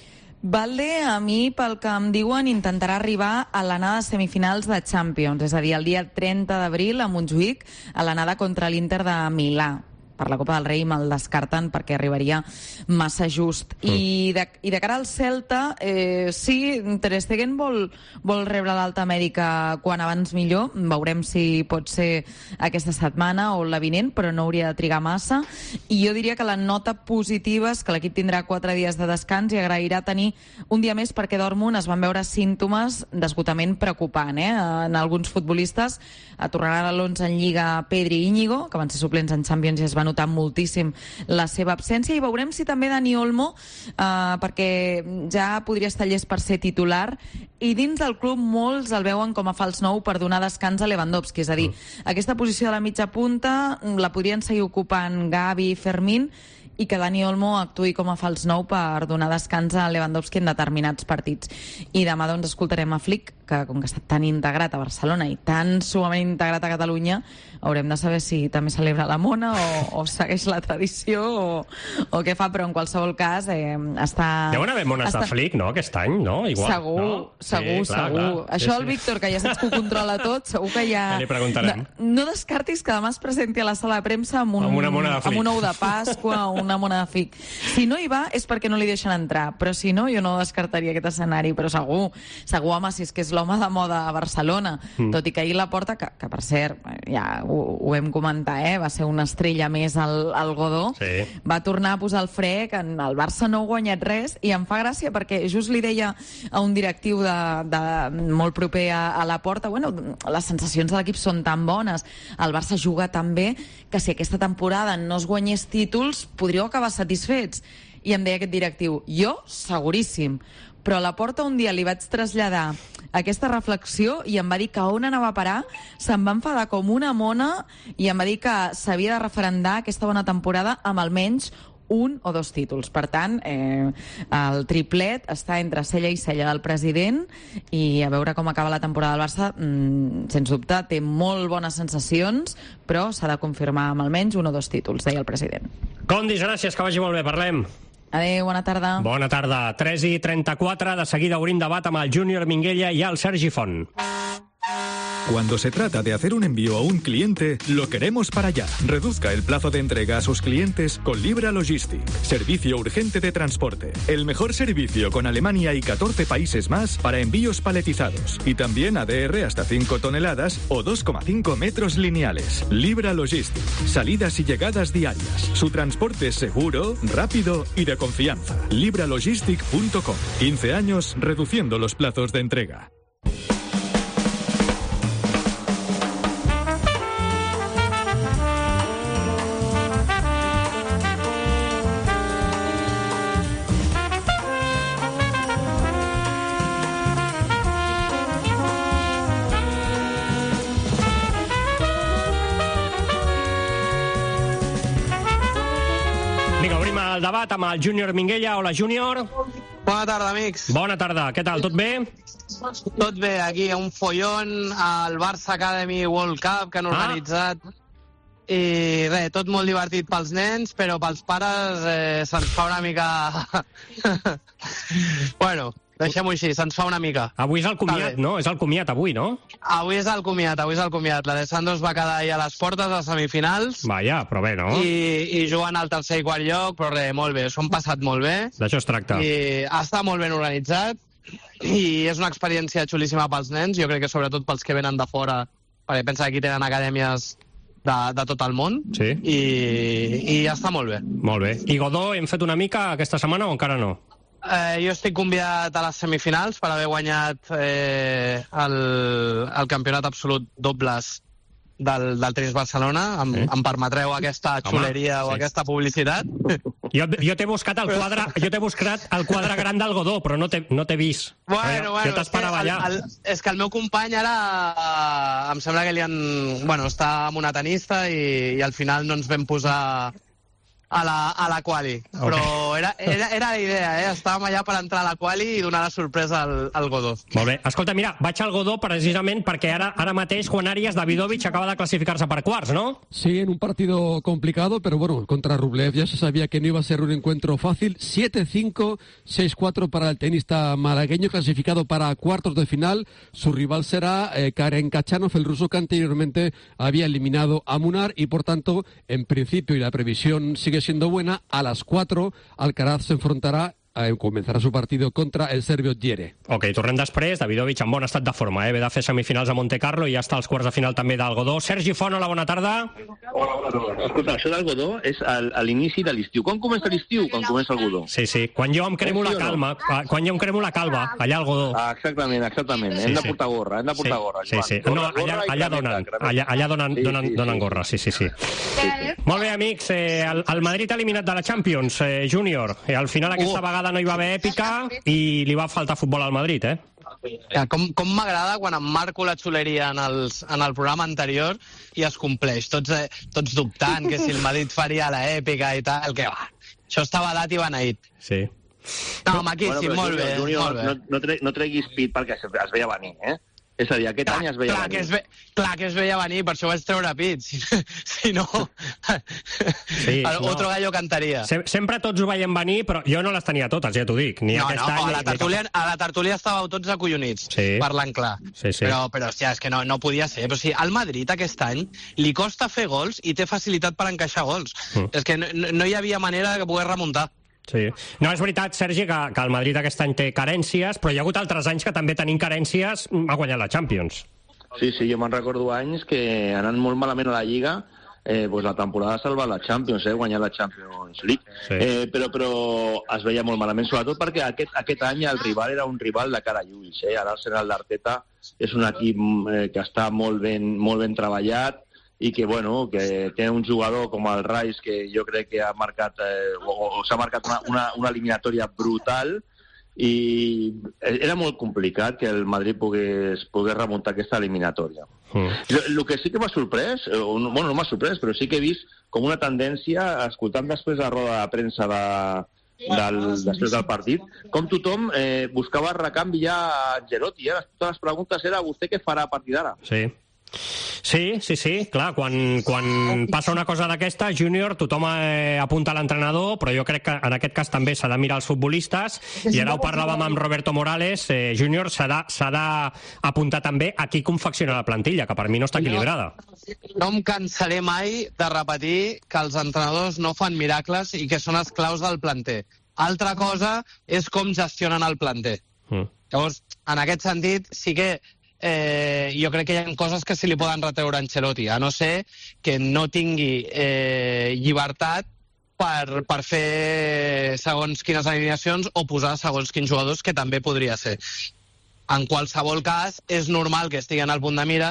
Balde, a mi, pel que em diuen, intentarà arribar a l'anada de semifinals de Champions, és a dir, el dia trenta d'abril a Montjuïc, a l'anada contra l'Inter de Milà. Per la Copa del Rei me'l descarten perquè arribaria massa just. Mm. I, de, I de cara al Celta, eh, sí, Ter Stegen vol, vol rebre l'alta mèdica quan abans millor. Veurem si pot ser aquesta setmana o la vinent, però no hauria de trigar massa. I jo diria que la nota positiva és que l'equip tindrà quatre dies de descans i agrairà tenir un dia més perquè Dortmund es van veure símptomes d'esgotament preocupant. Eh? En alguns futbolistes tornaran a l'onze en Lliga Pedri i Íñigo, que van ser suplents en Champions i es van notar moltíssim la seva absència, i veurem si també Dani Olmo, eh, perquè ja podria estar llest per ser titular, i dins del club molts el veuen com a fals nou per donar descans a Lewandowski, és a dir, mm. aquesta posició de la mitja punta la podrien seguir ocupant Gavi i Fermín, i que Dani Olmo actuï com a fals nou per donar descans a Lewandowski en determinats partits. I demà doncs escoltarem a Flick, que com que està tan integrat a Barcelona i tan sumament integrat a Catalunya, haurem de saber si també celebra la mona o, o segueix la tradició o, o què fa, però en qualsevol cas eh, està... Deuen haver mones està... de Flick, no?, aquest any, no? Igual, segur, no? segur, sí, clar, segur. Clar. Això sí, el Víctor, que ja saps que ho controla tot, segur que ja... Ja li preguntarem. No, no descartis que demà es presenti a la sala de premsa amb un, amb una mona de Flick, amb un ou de Pasqua o una mona de Flick. Si no hi va és perquè no li deixen entrar, però si no jo no descartaria aquest escenari, però segur, segur, home, si és que és l'home de moda a Barcelona, mm. tot i que ahir la porta, que, que per cert, ja ho, ho vam comentar, eh? Va ser una estrella més al, al Godó, sí. Va tornar a posar el fre, que el Barça no ha guanyat res, i em fa gràcia perquè just li deia a un directiu de, de molt proper a, a la porta, bueno, les sensacions de l'equip són tan bones, el Barça juga tan bé que si aquesta temporada no es guanyés títols podríeu acabar satisfets. I em deia aquest directiu, jo seguríssim, però a la porta un dia li vaig traslladar aquesta reflexió i em va dir que on anava a parar, se'n va enfadar com una mona i em va dir que s'havia de referendar aquesta bona temporada amb almenys un o dos títols. Per tant, eh, el triplet està entre cella i cella del president i a veure com acaba la temporada del Barça, mmm, sens dubte, té molt bones sensacions, però s'ha de confirmar amb almenys un o dos títols, deia el president. Condis, gràcies, que vagi molt bé, parlem. Adéu, bona tarda. Bona tarda. tres i trenta-quatre, de seguida obrim debat amb el Júnior Minguella i el Sergi Font. Cuando se trata de hacer un envío a un cliente, lo queremos para allá. Reduzca el plazo de entrega a sus clientes con Libra Logistic. Servicio urgente de transporte. El mejor servicio con Alemania y catorce países más para envíos paletizados. Y también A D R hasta cinco toneladas o dos coma cinco metros lineales. Libra Logistic. Salidas y llegadas diarias. Su transporte es seguro, rápido y de confianza. libra logistic punto com. quince años reduciendo los plazos de entrega. El debat amb el Júnior Minguella. Hola, Júnior. Bona tarda, amics. Bona tarda. Què tal? Tot bé? Tot bé. Aquí un follón al Barça Academy World Cup que han organitzat. Ah. I res, tot molt divertit pels nens, però pels pares eh, se'ns fa una mica... bueno, deixem-ho així, se'ns fa una mica. Avui és el comiat, no? És el comiat avui, no? Avui és el comiat, avui és el comiat. L'Alessandro es va quedar ahir a les portes de semifinals. Vaja, però bé, no? I, i jugant al tercer i quart lloc, però res, molt bé, s'ho han passat molt bé. D'això es tracta. I està molt ben organitzat i és una experiència xulíssima pels nens, jo crec que sobretot pels que venen de fora, perquè pensa que aquí tenen acadèmies de, de tot el món, sí. I, i ja està molt bé. Molt bé. I Godó, hem fet una mica aquesta setmana o encara no? Eh, jo estic convidat a les semifinals per haver guanyat eh, el, el campionat absolut dobles del, del Tenis Barcelona. Em, eh? em permetreu aquesta xuleria Home, o sí. aquesta publicitat? Jo, jo t'he buscat el quadre, jo t'he buscat el quadre gran del Godó, però no t'he no vist. Bueno, bueno, jo t'esperava allà. El, el, és que el meu company ara eh, em sembla que li han... Bueno, està amb una tenista i, i al final no ens vam posar a la, a la quali. Okay. Però era, era, era la idea, eh? Estàvem allà per entrar a la quali i donar la sorpresa al, al Godó. Molt bé. Escolta, mira, vaig al Godó precisament perquè ara, ara mateix Juan Arias Davidovich acaba de clasificarse per quarts, ¿no? Sí, en un partido complicado, pero bueno, contra Rublev ya se sabía que no iba a ser un encuentro fácil. siete cinco, seis cuatro para el tenista malagueño, clasificado para cuartos de final. Su rival será eh, Karen Khachanov, el ruso que anteriormente había eliminado a Munar y, por tanto, en principio, y la previsión sigue siendo buena, a las cuatro Alcaraz se enfrentará eh, comenzarà su partido contra el serbio Djere. Ok, tornem després. Davidovich en bon estat de forma, eh? Ve de fer semifinals a Monte Carlo i ja està als quarts de final també del Godó. Sergi Font, hola, bona tarda. Hola, bona tarda. Escolta, això del Godó és al, a l'inici de l'estiu. Quan comença l'estiu? Quan comença el Godó? Sí, sí. Quan jo em cremo la calma, no? Quan jo em cremo la calva, allà al Godó. Ah, exactament, exactament. Sí, hem de portar gorra, hem de portar sí, gorra. Sí, sí. No, allà, allà donen, allà, allà donen, sí, donen, sí, donen sí. gorra, sí, sí, sí. sí, sí. Molt bé, amics, eh, el, el Madrid ha eliminat de la Champions, eh, Júnior. Eh, al final aquesta uh. vegada no hi va haver èpica i li va faltar futbol al Madrid, eh? Com, com m'agrada quan em marco la xuleria en, els, en el programa anterior i es compleix, tots, eh, tots dubtant que si el Madrid faria l'èpica i tal, que va, això estava dat i beneït. Sí. No, maquíssim, bueno, molt, bé, Junior, molt bé. No, no, tre, no treguis pit perquè es, es veia venir, eh? És a dir, aquest clar, any es veia clar venir. Que es ve, clar que es veia venir, per això vaig treure pit. Si, si no, sí, otro no. gallo cantaria. Sem sempre tots ho veiem venir, però jo no les tenia totes, ja t'ho dic. Ni no, aquest no, any, a la tertúlia, a la tertúlia estàveu tots acollonits, sí. parlant clar. Sí, sí. Però, però hòstia, és que no, no podia ser. Però, sí, al Madrid aquest any li costa fer gols i té facilitat per encaixar gols. Mm. És que no, no hi havia manera de poder remuntar. Sí. No, és veritat, Sergi, que, que el Madrid aquest any té carències, però hi ha hagut altres anys que també tenim carències, ha guanyat la Champions. Sí, sí, jo me'n recordo anys que anant molt malament a la Lliga, eh, pues la temporada ha salvat la Champions, eh, guanyar la Champions League. Sí. Eh, però, però es veia molt malament, sobretot perquè aquest, aquest any el rival era un rival de cara a ulls. Eh? L'Arsenal d'Arteta és un equip eh, que està molt ben, molt ben treballat, i que, bueno, que té un jugador com el Rice que jo crec que ha marcat eh, o, o s'ha marcat una, una, una eliminatòria brutal i era molt complicat que el Madrid pogués, pogués remuntar aquesta eliminatòria. Mm. El que sí que m'ha sorprès, eh, bueno, no m'ha sorprès, però sí que he vist com una tendència, escoltant després la roda de premsa de, del, després del partit, com tothom eh, buscava recanvi ja a Ancelotti. Eh? Totes les preguntes era, vostè què farà a partir d'ara? Sí. Sí, sí, sí, clar, quan, quan passa una cosa d'aquesta, Júnior, tothom eh, apunta a l'entrenador, però jo crec que en aquest cas també s'ha de mirar els futbolistes, i ara ho parlàvem amb Roberto Morales, eh, Júnior, s'ha d'apuntar també a qui confecciona la plantilla, que per mi no està equilibrada. No em cansaré mai de repetir que els entrenadors no fan miracles i que són esclaus del planter. Altra cosa és com gestionen el planter. Mm. Llavors, en aquest sentit, sí que Eh, jo crec que hi ha coses que se li poden retreure a Ancelotti, a no ser que no tingui eh, llibertat per, per fer segons quines alineacions o posar segons quins jugadors, que també podria ser. En qualsevol cas, és normal que estigui en el punt de mira.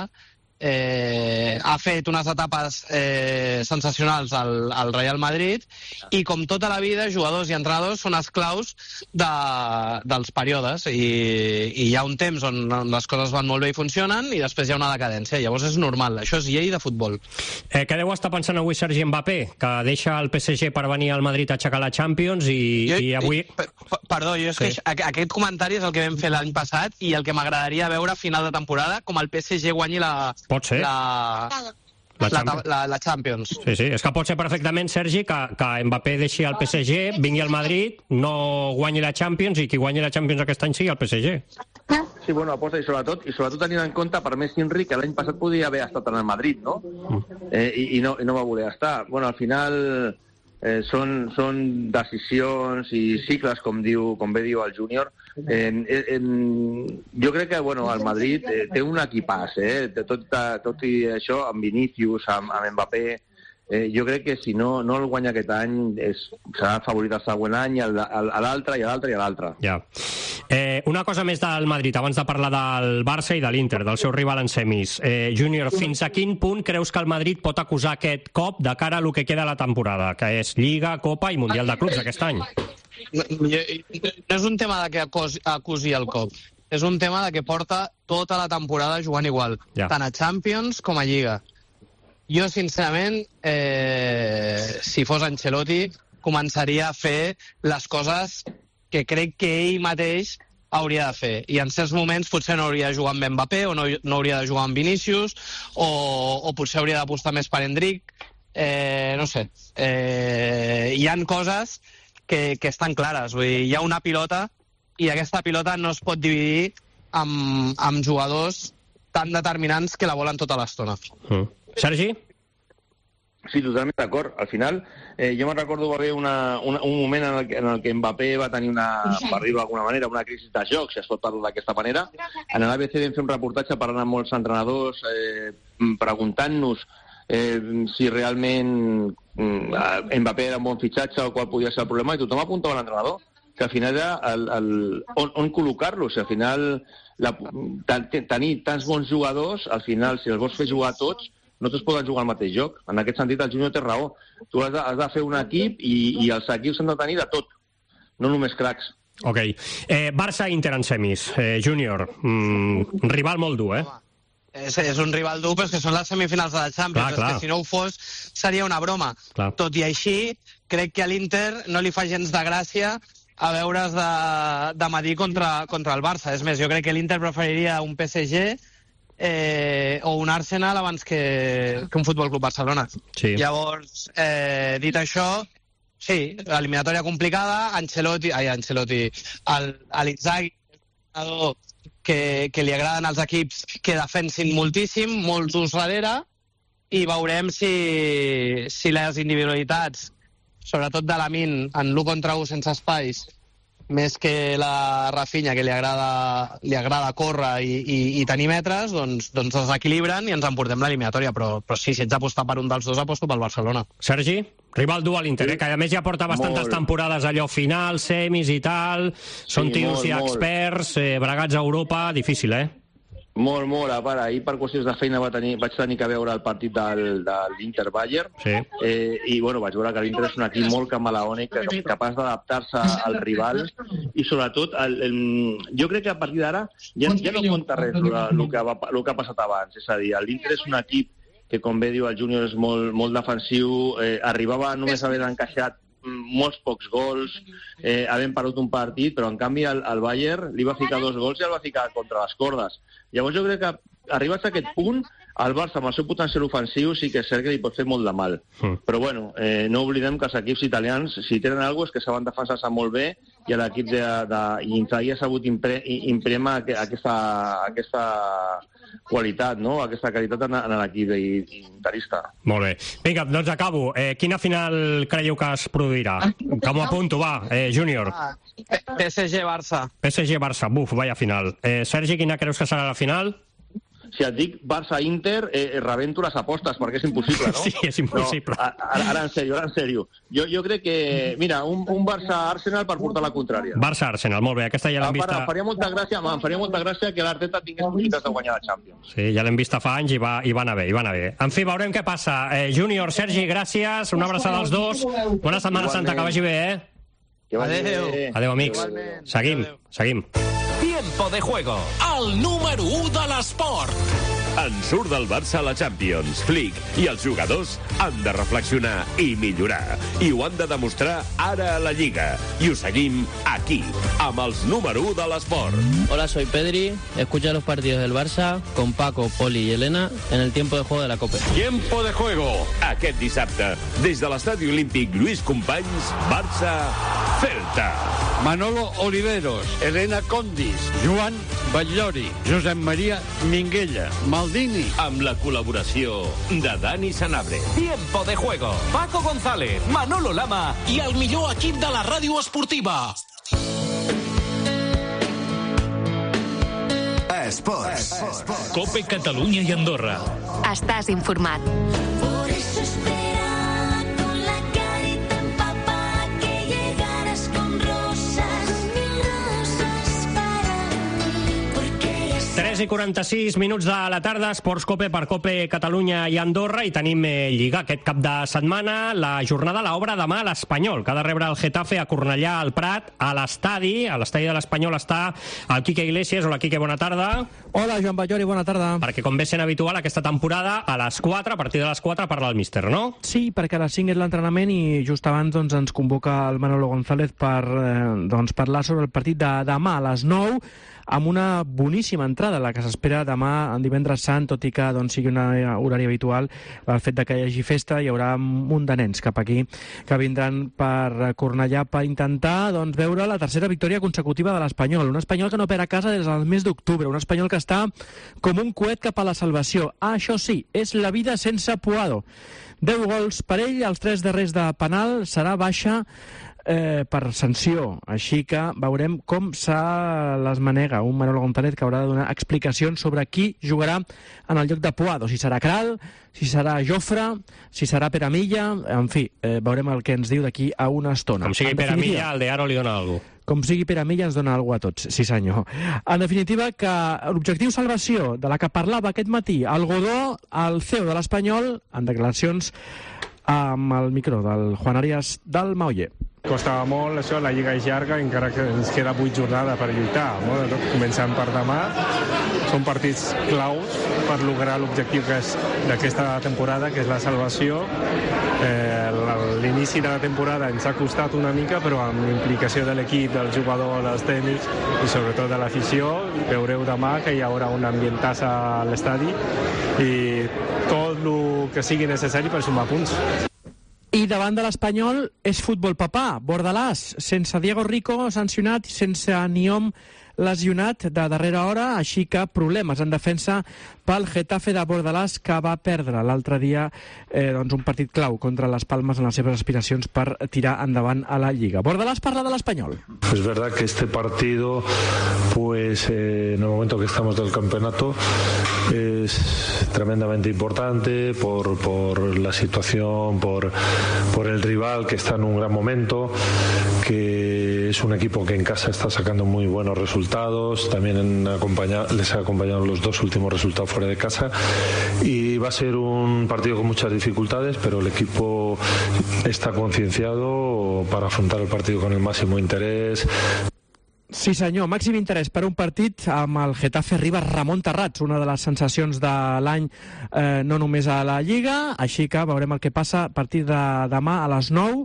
Eh, ha fet unes etapes eh, sensacionals al, al Real Madrid, i com tota la vida, jugadors i entrenadors són esclaus de, dels períodes, i, i hi ha un temps on les coses van molt bé i funcionen, i després hi ha una decadència. Llavors és normal, això és llei de futbol. Eh, què deu estar pensant avui Sergi Mbappé, que deixa el P S G per venir al Madrid a aixecar la Champions, i, jo, i avui... Perdó, jo és sí. que aquest comentari és el que vam fer l'any passat, i el que m'agradaria veure a final de temporada, com el P S G guanyi la Pot ser. La, la, Champions. La, la Champions. Sí, sí, és que pot ser perfectament, Sergi, que, que Mbappé deixi el P S G, vingui al Madrid, no guanyi la Champions, i qui guanyi la Champions aquest any sigui el P S G. Sí, bueno, aposta, i sobretot, i sobretot tenint en compte, per més Henry, que l'any passat podia haver estat en el Madrid, no? Mm. Eh, i, i no? I no va voler estar. Bueno, al final eh, són, són decisions i cicles, com, diu, com bé diu el Júnior. En, en, jo crec que bueno, el Madrid eh, té un equipàs, eh? tot, tot i això, amb Vinícius, amb, amb Mbappé, eh, jo crec que si no, no el guanya aquest any és, serà favorit el següent any, a l'altre, i a l'altre, i a l'altre. Ja. Eh, una cosa més del Madrid, abans de parlar del Barça i de l'Inter, del seu rival en semis. Eh, Júnior, fins a quin punt creus que el Madrid pot acusar aquest cop de cara a lo que queda de la temporada, que és Lliga, Copa i Mundial de Clubs aquest any? No, no és un tema de que acusi el cop, és un tema de que porta tota la temporada jugant igual, ja. tant a Champions com a Lliga. Jo, sincerament, eh, si fos Ancelotti, començaria a fer les coses que crec que ell mateix hauria de fer. I en certs moments potser no hauria de jugar amb Mbappé, o no, no hauria de jugar amb Vinícius, o, o potser hauria d'apostar més per Endrick. Eh, no sé. Eh, hi han coses que, que estan clares. Vull dir, hi ha una pilota, i aquesta pilota no es pot dividir amb, amb jugadors tan determinants que la volen tota l'estona. Mm. Sergi? Sí, totalment d'acord. Al final, eh, jo me'n recordo va haver una, una, un moment en el, que, en el que Mbappé va tenir una, per dir-ho d'alguna manera, una crisi de joc, si es pot parlar d'aquesta manera. En l'A B C vam fer un reportatge parlant amb molts entrenadors, eh, preguntant-nos eh, si realment eh, Mbappé era un bon fitxatge o qual podia ser el problema, i tothom apuntava a l'entrenador, que al final era el, el, on, on col·locar-los. Si al final la, tenir tants bons jugadors, al final, si els vols fer jugar tots, no tots poden jugar al mateix joc. En aquest sentit, el Júnior té raó. Tu has de, has de fer un equip, i, i els equips s'han de tenir de tot, no només cracs. Ok. Eh, Barça-Inter en semis. Eh, Júnior, mm, rival molt dur, eh? És, és un rival dur, però és que són les semifinals de la Champions. Clar, clar. És que si no ho fos, seria una broma. Clar. Tot i així, crec que a l'Inter no li fa gens de gràcia a veure's de, de medir contra, contra el Barça. És més, jo crec que l'Inter preferiria un P S G eh, o un Arsenal abans que, que un Futbol Club Barcelona. Sí. Llavors, eh, dit això, sí, eliminatòria complicada, Ancelotti, ai, Ancelotti, l'Inzaghi, que, que li agraden els equips que defensin moltíssim, molts uns darrere, i veurem si, si les individualitats, sobretot de Lamine, en l'u contra u sense espais, més que la Rafinha, que li agrada, li agrada córrer i, i, i tenir metres, doncs, doncs es equilibren i ens emportem l'eliminatòria. Però, però sí, si ets d'apostar per un dels dos, aposto pel Barcelona. Sergi, rival dur a l'Inter, eh? Que a més ja porta bastantes molt. temporades allò final, semis i tal, són sí, tios molt, i experts, eh, bregats a Europa, difícil, eh? Molt, molt. A part, ahir per qüestions de feina va tenir, vaig tenir que veure el partit del, de l'Inter-Bayern, sí. eh, i bueno, vaig veure que l'Inter és un equip molt camaleònic, capaç d'adaptar-se al rival, i sobretot el, el, jo crec que a partir d'ara ja, ja no compta res el, el, que va, el que ha passat abans. És a dir, l'Inter és un equip que, com bé diu el Júnior, és molt, molt defensiu, eh, arribava només a haver encaixat molts pocs gols, eh, havent perdut un partit, però en canvi el, el Bayern li va ficar dos gols i el va ficar contra les cordes. Llavors jo crec que arribats a aquest punt, el Barça, amb el seu potencial ofensiu, sí que és cert que li pot fer molt de mal. Mm. Però, bueno, eh, no oblidem que els equips italians, si tenen alguna cosa, és que saben defensar-se molt bé i l'equip de, de, i Inzaghi ha sabut impre, imprema aquesta, aquesta qualitat, no? Aquesta qualitat en, en l'equip interista. Molt bé. Vinga, doncs acabo. Eh, quina final creieu que es produirà? Que m'ho apunto, va, eh, Júnior. P S G-Barça. P S G-Barça, buf, vaya final. Eh, Sergi, quina creus que serà la final? Si et dic Barça-Inter, eh, rebento les apostes, perquè és impossible, no? Sí, és impossible. No, ara, ara en sèrio, ara en sèrio. Jo, jo crec que, mira, un, un Barça-Arsenal per portar la contrària. Barça-Arsenal, molt bé, aquesta ja l'hem vista... Em faria molta gràcia, em faria molta gràcia que l'Arteta tingués possibilitats de guanyar la Champions. Sí, ja l'hem vista fa anys i va, i va anar bé, i va anar bé. En fi, veurem què passa. Eh, Júnior, Sergi, gràcies, una abraçada als dos. Bona Setmana Santa, que vagi bé, eh? Adéu. Adéu, amics. Seguim, seguim. Tiempo de juego, el número u de l'esport. En surt del Barça a la Champions. Flick i els jugadors han de reflexionar i millorar. I ho han de demostrar ara a la Lliga. I ho seguim aquí, amb els número u de l'esport. Hola, soy Pedri. Escucha los partidos del Barça con Paco, Poli y Elena en el tiempo de juego de la Copa. Tiempo de juego. Aquest dissabte, des de l'estadi olímpic Lluís Companys, Barça-Celta. Manolo Oliveros, Elena Condis, Joan Batllori, Josep Maria Minguella, Maldini. Amb la col·laboració de Dani Sanabria. Tiempo de juego. Paco González, Manolo Lama i el millor equip de la ràdio esportiva. Esports. Esports. Cope Catalunya i Andorra. Estàs informat. Por eso esperaba con la carita empapada que llegaras con rosas, mil rosas para mí, porque ya tres i quaranta-sis minuts de la tarda, Esports Cope per Cope Catalunya i Andorra, i tenim eh, Lliga aquest cap de setmana. La jornada l'obre demà a l'Espanyol, que ha de rebre el Getafe a Cornellà al Prat, a l'estadi. A l'estadi de l'Espanyol està el Quique Iglesias. Hola, Quique, bona tarda. Hola, Joan Batllori, bona tarda. Perquè, com ve sent habitual aquesta temporada, a les quatre, a partir de les quatre, parla el míster, no? Sí, perquè a les cinc és l'entrenament i just abans doncs, ens convoca el Manolo González per eh, doncs, parlar sobre el partit de demà a les nou, amb una boníssima entrada, la que s'espera demà en divendres sant, tot i que doncs, sigui un horari habitual. El fet de que hi hagi festa, hi haurà un munt de nens cap aquí que vindran per Cornellà per intentar doncs, veure la tercera victòria consecutiva de l'Espanyol. Un Espanyol que no perd a casa des del mes d'octubre, un Espanyol que està com un coet cap a la salvació. Ah, això sí, és la vida sense Puado. deu gols per ell, els tres darrers de penal, serà baixa Eh, per sanció, així que veurem com se les manega un Manolo González que haurà de donar explicacions sobre qui jugarà en el lloc de Puado, si serà Kral, si serà Jofre, si serà Pere Milla, en fi, eh, veurem el que ens diu d'aquí a una estona. Com sigui Pere Milla, el de Aro li dona alguna cosa. Com sigui Pere Milla ens dona alguna cosa a tots, sí senyor. En definitiva, que l'objectiu salvació de la que parlava aquest matí el Godó, el C E O de l'Espanyol, en declaracions amb el micro del Juan Arias del Maoller. Costava molt, això, la Lliga és llarga, encara que ens queda vuit jornades per lluitar, no? Començant per demà. Són partits claus per lograr l'objectiu que és d'aquesta temporada, que és la salvació. Eh, l'inici de la temporada ens ha costat una mica, però amb l'implicació de l'equip, del jugador, dels tècnics i sobretot de l'afició, veureu demà que hi haurà un ambientàs a l'estadi i tot el que sigui necessari per sumar punts. I davant de l'Espanyol és futbol papà, Bordalàs, sense Diego Rico sancionat i sense Niom lesionat de darrera hora, així que problemes en defensa pel Getafe de Bordalàs, que va perdre l'altre dia eh, doncs un partit clau contra les Palmes en les seves aspiracions per tirar endavant a la Lliga. Bordalàs parla de l'Espanyol. Es verdad que este partido, pues eh, en el momento que estamos del campeonato, es tremendamente importante por, por la situación, por, por el rival que está en un gran momento, que es un equipo que en casa está sacando muy buenos resultados, también en acompaña, les ha acompañado los dos últimos resultados fuera de casa, y va a ser un partido con muchas dificultades, pero el equipo está concienciado para afrontar el partido con el máximo interés. Sí senyor, màxim interès per un partit amb el Getafe Ribas Ramon Terrats, una de les sensacions de l'any eh, no només a la Lliga, així que veurem el que passa a partir de demà a les nou.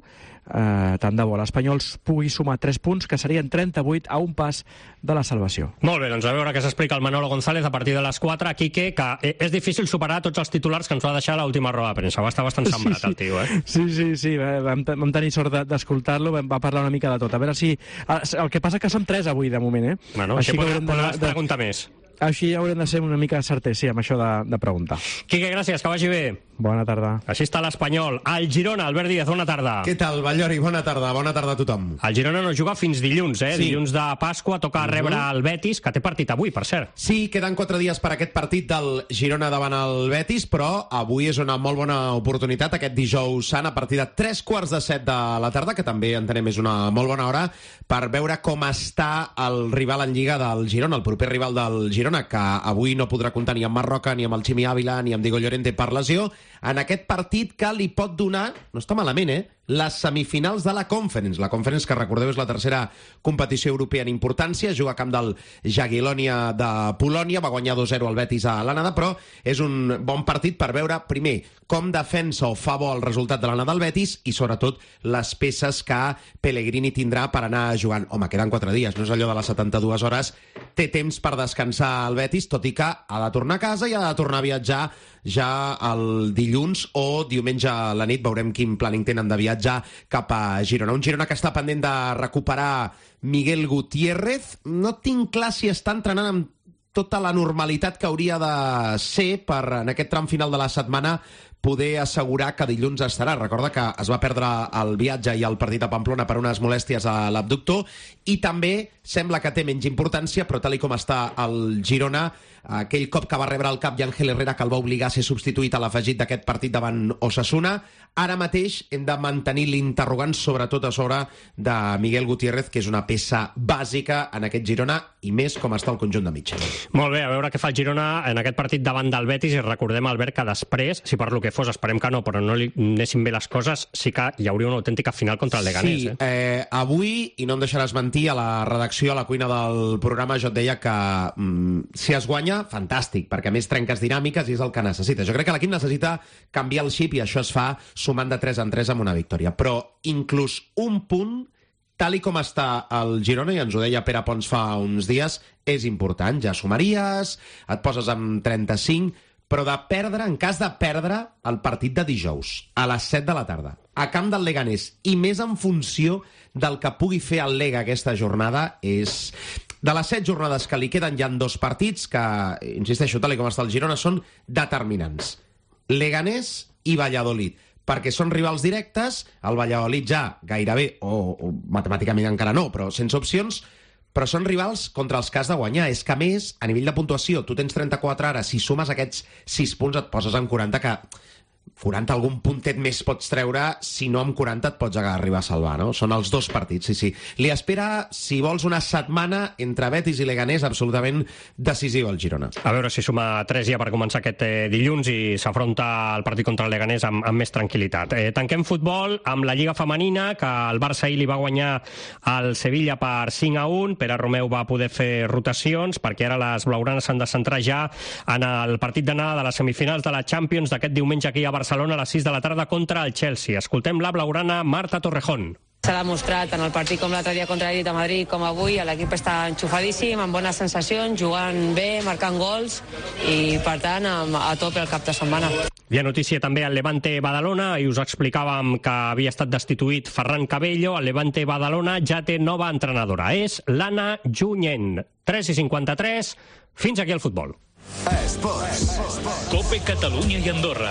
eh, tant de bo l'Espanyol pugui sumar tres punts, que serien trenta-vuit, a un pas de la salvació. Molt bé, doncs a veure què s'explica el Manolo González a partir de les quatre. Quique, que és difícil superar tots els titulars que ens va deixar l'última roda de premsa. Va estar bastant sembrat, sí, sí. El tio, eh? Sí, sí, sí, vam, vam tenir sort d'escoltar-lo, va parlar una mica de tot. A veure si... El que passa que som tres avui, de moment, eh? Bueno, així podràs de, de... preguntar més. Així haurem de ser una mica certers, sí, amb això de, de preguntar. Quique, gràcies, que vagi bé. Bona tarda. Així està l'Espanyol. El Girona, Albert Díaz, bona tarda. Què tal, Batllori? Bona tarda, bona tarda a tothom. El Girona no juga fins dilluns, eh? Sí. Dilluns de Pasqua, toca rebre uh -huh. el Betis, que té partit avui, per cert. Sí, queden quatre dies per aquest partit del Girona davant el Betis, però avui és una molt bona oportunitat, aquest dijous sant, a partir de tres quarts de set de la tarda, que també entenem és una molt bona hora, per veure com està el rival en Lliga del Girona, el proper rival del Girona, que avui no podrà comptar ni amb Marroca, ni amb el Ximi Ávila, ni amb Diego Llorente per lesió, en aquest partit que li pot donar, no està malament, eh?, les semifinals de la Conference. La Conference, que recordeu, és la tercera competició europea en importància, juga a camp del Jagiellonia de Polònia, va guanyar dos zero al Betis a l'anada, però és un bon partit per veure, primer, com defensa o fa bo el resultat de l'anada del Betis i, sobretot, les peces que Pellegrini tindrà per anar jugant. Home, queden quatre dies, no és allò de les setanta-dues hores, té temps per descansar el Betis, tot i que ha de tornar a casa i ha de tornar a viatjar ja el dilluns o diumenge a la nit. Veurem quin planning tenen de viatjar cap a Girona. Un Girona que està pendent de recuperar Miguel Gutiérrez. No tinc clar si està entrenant amb tota la normalitat que hauria de ser per, en aquest tram final de la setmana, poder assegurar que dilluns estarà. Recorda que es va perdre el viatge i el partit a Pamplona per unes molèsties a l'abductor, i també sembla que té menys importància, però tal com està el Girona, aquell cop que va rebre el cap d'Àngel Herrera, que el va obligar a ser substituït a l'afegit d'aquest partit davant Osasuna, ara mateix hem de mantenir l'interrogant sobretot a sobre de Miguel Gutiérrez, que és una peça bàsica en aquest Girona, i més com està el conjunt de Mitchell. Molt bé, a veure què fa el Girona en aquest partit davant del Betis, i recordem, Albert, que després, si per lo que fos, esperem que no, però no li anessin bé les coses, sí que hi hauria una autèntica final contra el Leganés. Sí, eh? Eh, avui, i no em deixaràs mentir, a la redacció, a la cuina del programa, jo et deia que mm, si es guanya, fantàstic, perquè a més trenques dinàmiques i és el que necessita. Jo crec que l'equip necessita canviar el xip, i això es fa sumant de tres en tres amb una victòria. Però inclús un punt, tal i com està el Girona, i ens ho deia Pere Pons fa uns dies, és important. Ja sumaries, et poses amb trenta-cinc, però de perdre, en cas de perdre, el partit de dijous, a les set de la tarda, a camp del Leganés, i més en funció del que pugui fer el Lega aquesta jornada, és... De les set jornades que li queden, hi ha dos partits que, insisteixo, tal com està el Girona, són determinants. Leganés i Valladolid, perquè són rivals directes, el Valladolid ja gairebé, o, o matemàticament encara no, però sense opcions, però són rivals contra els que has de guanyar. És que, a més, a nivell de puntuació, tu tens trenta-quatre ara, si sumes aquests sis punts et poses en quaranta, que quaranta algun puntet més pots treure, si no amb quaranta et pots arribar a salvar, no? Són els dos partits, sí, sí. Li espera, si vols, una setmana entre Betis i Leganés absolutament decisiva al Girona. A veure si suma tres ja per començar aquest eh, dilluns i s'afronta el partit contra el Leganés amb, amb més tranquil·litat. Eh, tanquem futbol amb la Lliga Femenina, que el Barça ahir li va guanyar al Sevilla per cinc a un. Pere Romeu va poder fer rotacions, perquè ara les blaugranes s'han de centrar ja en el partit d'anada de les semifinals de la Champions d'aquest diumenge aquí a Barcelona a les sis de la tarda contra el Chelsea. Escoltem la blaugrana Marta Torrejón. S'ha demostrat tant el partit com l'altre dia contra l'Elite de Madrid com avui, l'equip està enxufadíssim, amb bones sensacions, jugant bé, marcant gols i, per tant, a tope el cap de setmana. Hi ha notícia també al Levante Badalona, i us explicàvem que havia estat destituït Ferran Cabello. El Levante Badalona ja té nova entrenadora. És l'Anna Junyent. tres i cinquanta-tres, fins aquí el futbol. Esports. Cope Catalunya i Andorra.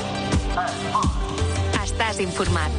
Estàs informat.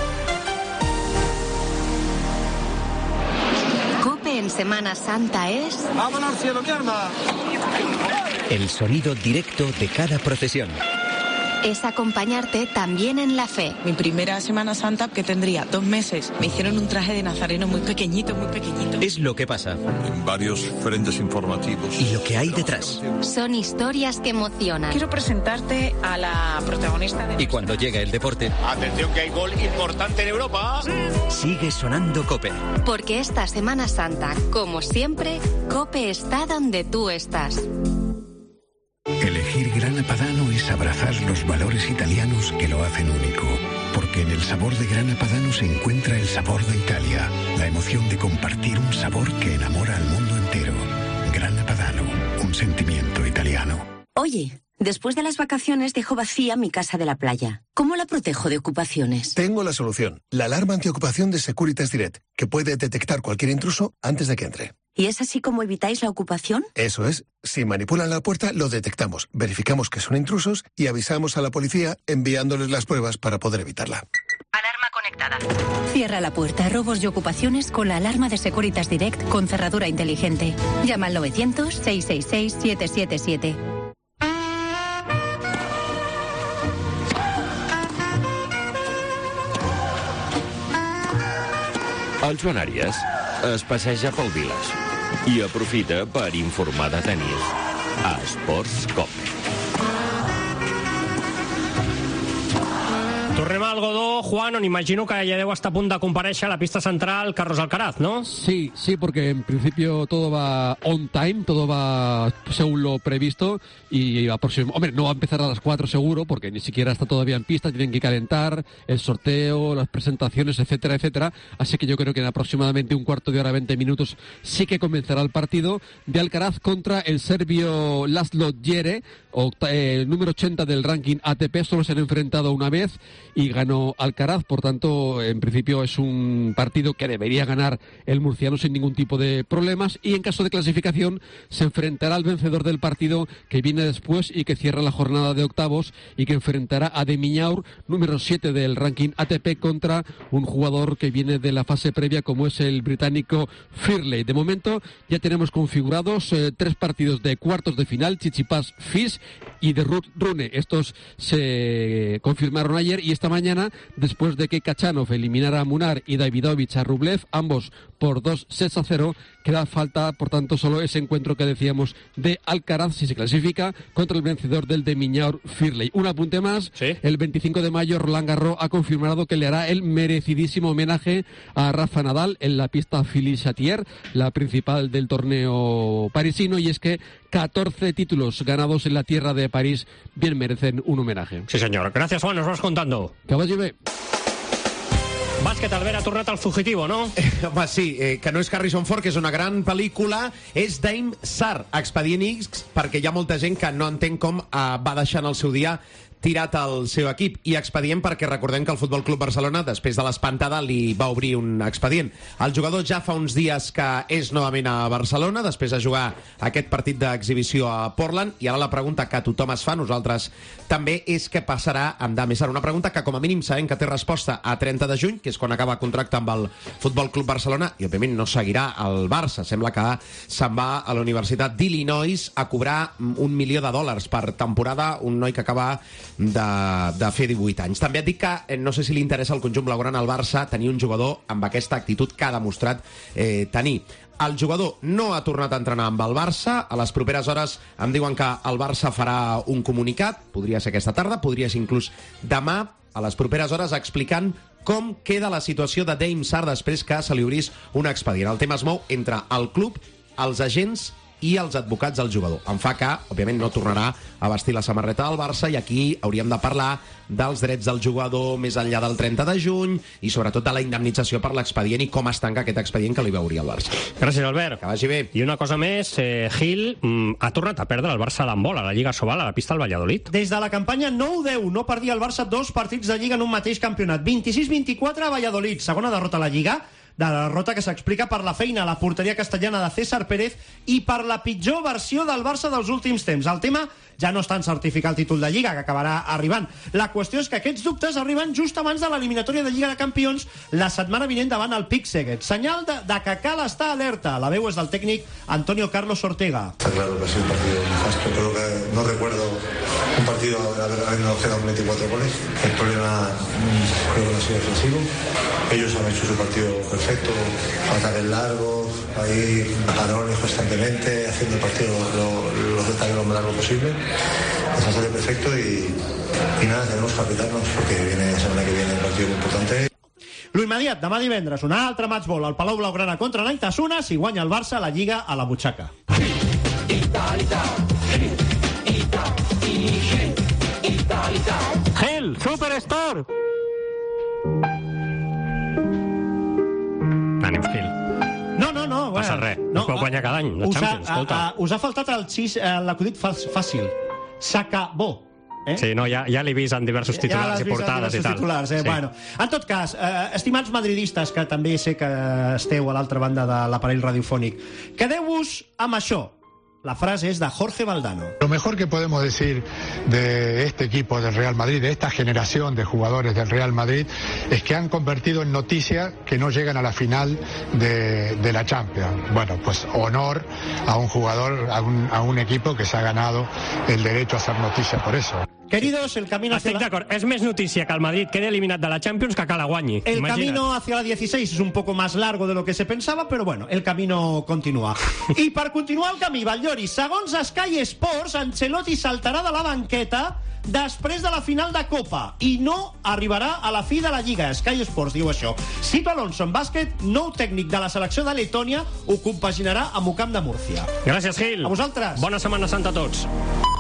Cope en Semana Santa es... ¡Vámonos al cielo, mi arma! El sonido directo de cada procesión. Es acompañarte también en la fe. Mi primera Semana Santa, que tendría dos meses, me hicieron un traje de nazareno muy pequeñito, muy pequeñito. Es lo que pasa. En varios frentes informativos. Y lo que hay detrás. Son historias que emocionan. Quiero presentarte a la protagonista de... Y cuando llega el deporte... ¡Atención que hay gol importante en Europa! Sigue sonando Cope. Porque esta Semana Santa, como siempre, Cope está donde tú estás. Elegir Elegir Grana Padano es abrazar los valores italianos que lo hacen único. Porque en el sabor de Grana Padano se encuentra el sabor de Italia, la emoción de compartir un sabor que enamora al mundo entero. Grana Padano, un sentimiento italiano. Oye, después de las vacaciones dejo vacía mi casa de la playa. ¿Cómo la protejo de ocupaciones? Tengo la solución. La alarma antiocupación de Securitas Direct, que puede detectar cualquier intruso antes de que entre. ¿Y es así como evitáis la ocupación? Eso es. Si manipulan la puerta, lo detectamos, verificamos que son intrusos y avisamos a la policía enviándoles las pruebas para poder evitarla. Alarma conectada. Cierra la puerta a robos y ocupaciones con la alarma de Securitas Direct con cerradura inteligente. Llama al novecientos, seiscientos sesenta y seis, setecientos setenta y siete. El Joan Àries es passeja pel Village i aprofita per informar de tenis a Esports Cope. Tornem al Godó, Juan, on imagino que ya debo estar a punt de comparèixer a la pista central Carlos Alcaraz, ¿no? Sí, sí, porque en principio todo va on time, todo va según lo previsto y aproximadamente, hombre, no va a empezar a las cuatro seguro, porque ni siquiera está todavía en pista, tienen que calentar, el sorteo, las presentaciones, etcétera, etcétera, así que yo creo que en aproximadamente un cuarto de hora, veinte minutos, sí que comenzará el partido de Alcaraz contra el serbio Laszlo Djere, eh, el número ochenta del ranking A T P, solo se han enfrentado una vez y ganó Alcaraz, por tanto, en principio es un partido que debería ganar el murciano sin ningún tipo de problemas, y en caso de clasificación se enfrentará al vencedor del partido que viene después y que cierra la jornada de octavos y que enfrentará a Demiñaur, número siete del ranking A T P, contra un jugador que viene de la fase previa como es el británico Firley. De momento ya tenemos configurados eh, tres partidos de cuartos de final, Tsitsipas, Fis y de Rune. Estos se confirmaron ayer y esta mañana, después de que Khachanov eliminara a Munar y Davidovich a Rublev, ambos por dos sets a cero, queda falta, por tanto, solo ese encuentro que decíamos de Alcaraz, si se clasifica, contra el vencedor del de Miñaur Firley. Un apunte más, ¿sí? El veinticinco de mayo Roland Garros ha confirmado que le hará el merecidísimo homenaje a Rafa Nadal en la pista Philippe Chatrier, la principal del torneo parisino, y es que catorce títulos ganados en la tierra de París bien merecen un homenaje. Sí, señor. Gracias, Juan. Nos vas contando. Que vagi bé. Bàsquet, Albert, ha tornat el fugitivo, no? Eh, home, sí, eh, que no és Harrison Ford, que és una gran pel·lícula, és Dame Sar, Expedient X, perquè hi ha molta gent que no entén com eh, va deixar en el seu dia tirat el seu equip, i expedient perquè recordem que el Futbol Club Barcelona, després de l'espantada, li va obrir un expedient. El jugador ja fa uns dies que és novament a Barcelona, després de jugar aquest partit d'exhibició a Portland, i ara la pregunta que tothom es fa, nosaltres també, és què passarà amb Dame Sar. Una pregunta que com a mínim sabem que té resposta a trenta de juny, que és quan acaba contracte amb el Futbol Club Barcelona, i òbviament no seguirà al Barça. Sembla que se'n va a la Universitat d'Illinois a cobrar un milió de dòlars per temporada, un noi que acaba de, de fer divuit anys. També et dic que eh, no sé si li interessa al conjunt blaugrana al Barça tenir un jugador amb aquesta actitud que ha demostrat eh, tenir. El jugador no ha tornat a entrenar amb el Barça. A les properes hores em diuen que el Barça farà un comunicat, podria ser aquesta tarda, podria ser inclús demà, a les properes hores, explicant com queda la situació de Dame Sar després que se li obrís un expedient. El tema es mou entre el club, els agents i els advocats del jugador. Em fa que, òbviament, no tornarà a vestir la samarreta del Barça, i aquí hauríem de parlar dels drets del jugador més enllà del trenta de juny i sobretot de la indemnització per l'expedient i com es tanca aquest expedient que li va obrir al Barça. Gràcies, Albert. Que vagi bé. I una cosa més, eh, Gil mm, ha tornat a perdre el Barça d'handbol a la Lliga Sobal, a la pista del Valladolid. Des de la campanya nou deu no perdia el Barça dos partits de Lliga en un mateix campionat. vint-i-sis vint-i-quatre a Valladolid, segona derrota a la Lliga, de la derrota que s'explica per la feina a la porteria castellana de César Pérez i per la pitjor versió del Barça dels últims temps. El tema ja no està en certificar el títol de Lliga, que acabarà arribant. La qüestió és que aquests dubtes arriben just abans de l'eliminatòria de Lliga de Campions la setmana vinent davant el Pic Seguet. Senyal de, de que cal estar alerta. La veu és del tècnic Antonio Carlos Ortega. Está claro que ha sido un partido nefasto. Creo que no recuerdo un partido habiendo quedado veinticuatro goles. El problema creo que no ha sido defensivo. Ellos han hecho su partido perfecto, ataques largos, ahí parones constantemente, haciendo el partido lo, los detalles lo más largo posible. Les ha salido perfecto y, y nada, tenemos que apretarnos porque viene la semana que viene un partido muy importante. Lo immediat, demà divendres, un altre matchball al Palau Blaugrana contra Naitasuna, si guanya el Barça la Lliga a la butxaca. Gil, Superstore! Ànims, Gil. No, no, no. Passa bueno, res. no, No es pot guanyar cada any, la us ha- Champions, escolta. a- a- Us ha faltat el xis, eh, l'acudit fàs- fàcil. S'acabó. Eh? Sí, no, ja, ja l'he vist en diversos Ja titulars l'has i vist en portades i diversos tal. titulars, eh? Sí. Bueno, en tot cas, eh, estimats madridistes, que també sé que esteu a l'altra banda de l'aparell radiofònic, quedeu-vos amb això. La frase es de Jorge Valdano. Lo mejor que podemos decir de este equipo del Real Madrid, de esta generación de jugadores del Real Madrid, es que han convertido en noticia que no llegan a la final de, de la Champions. Bueno, pues honor a un jugador, a un, a un equipo que se ha ganado el derecho a hacer noticia por eso. Queridos, el camino hacia Estic la... d'acord. És més notícia que el Madrid quedi eliminat de la Champions que que la guanyi. El Imagina't. camino hacia la dieciséis es un poco más largo de lo que se pensaba, pero bueno, el camino continúa. I per continuar el camí, Batllori, segons Sky Sports, Ancelotti saltarà de la banqueta després de la final de Copa i no arribarà a la fi de la Lliga. Sky Sports diu això. Sito Alonso en bàsquet, nou tècnic de la selecció de Letònia, ho compaginarà amb Ucam de Múrcia. Gràcies, Gil. A vosaltres. Bona Setmana Santa a tots.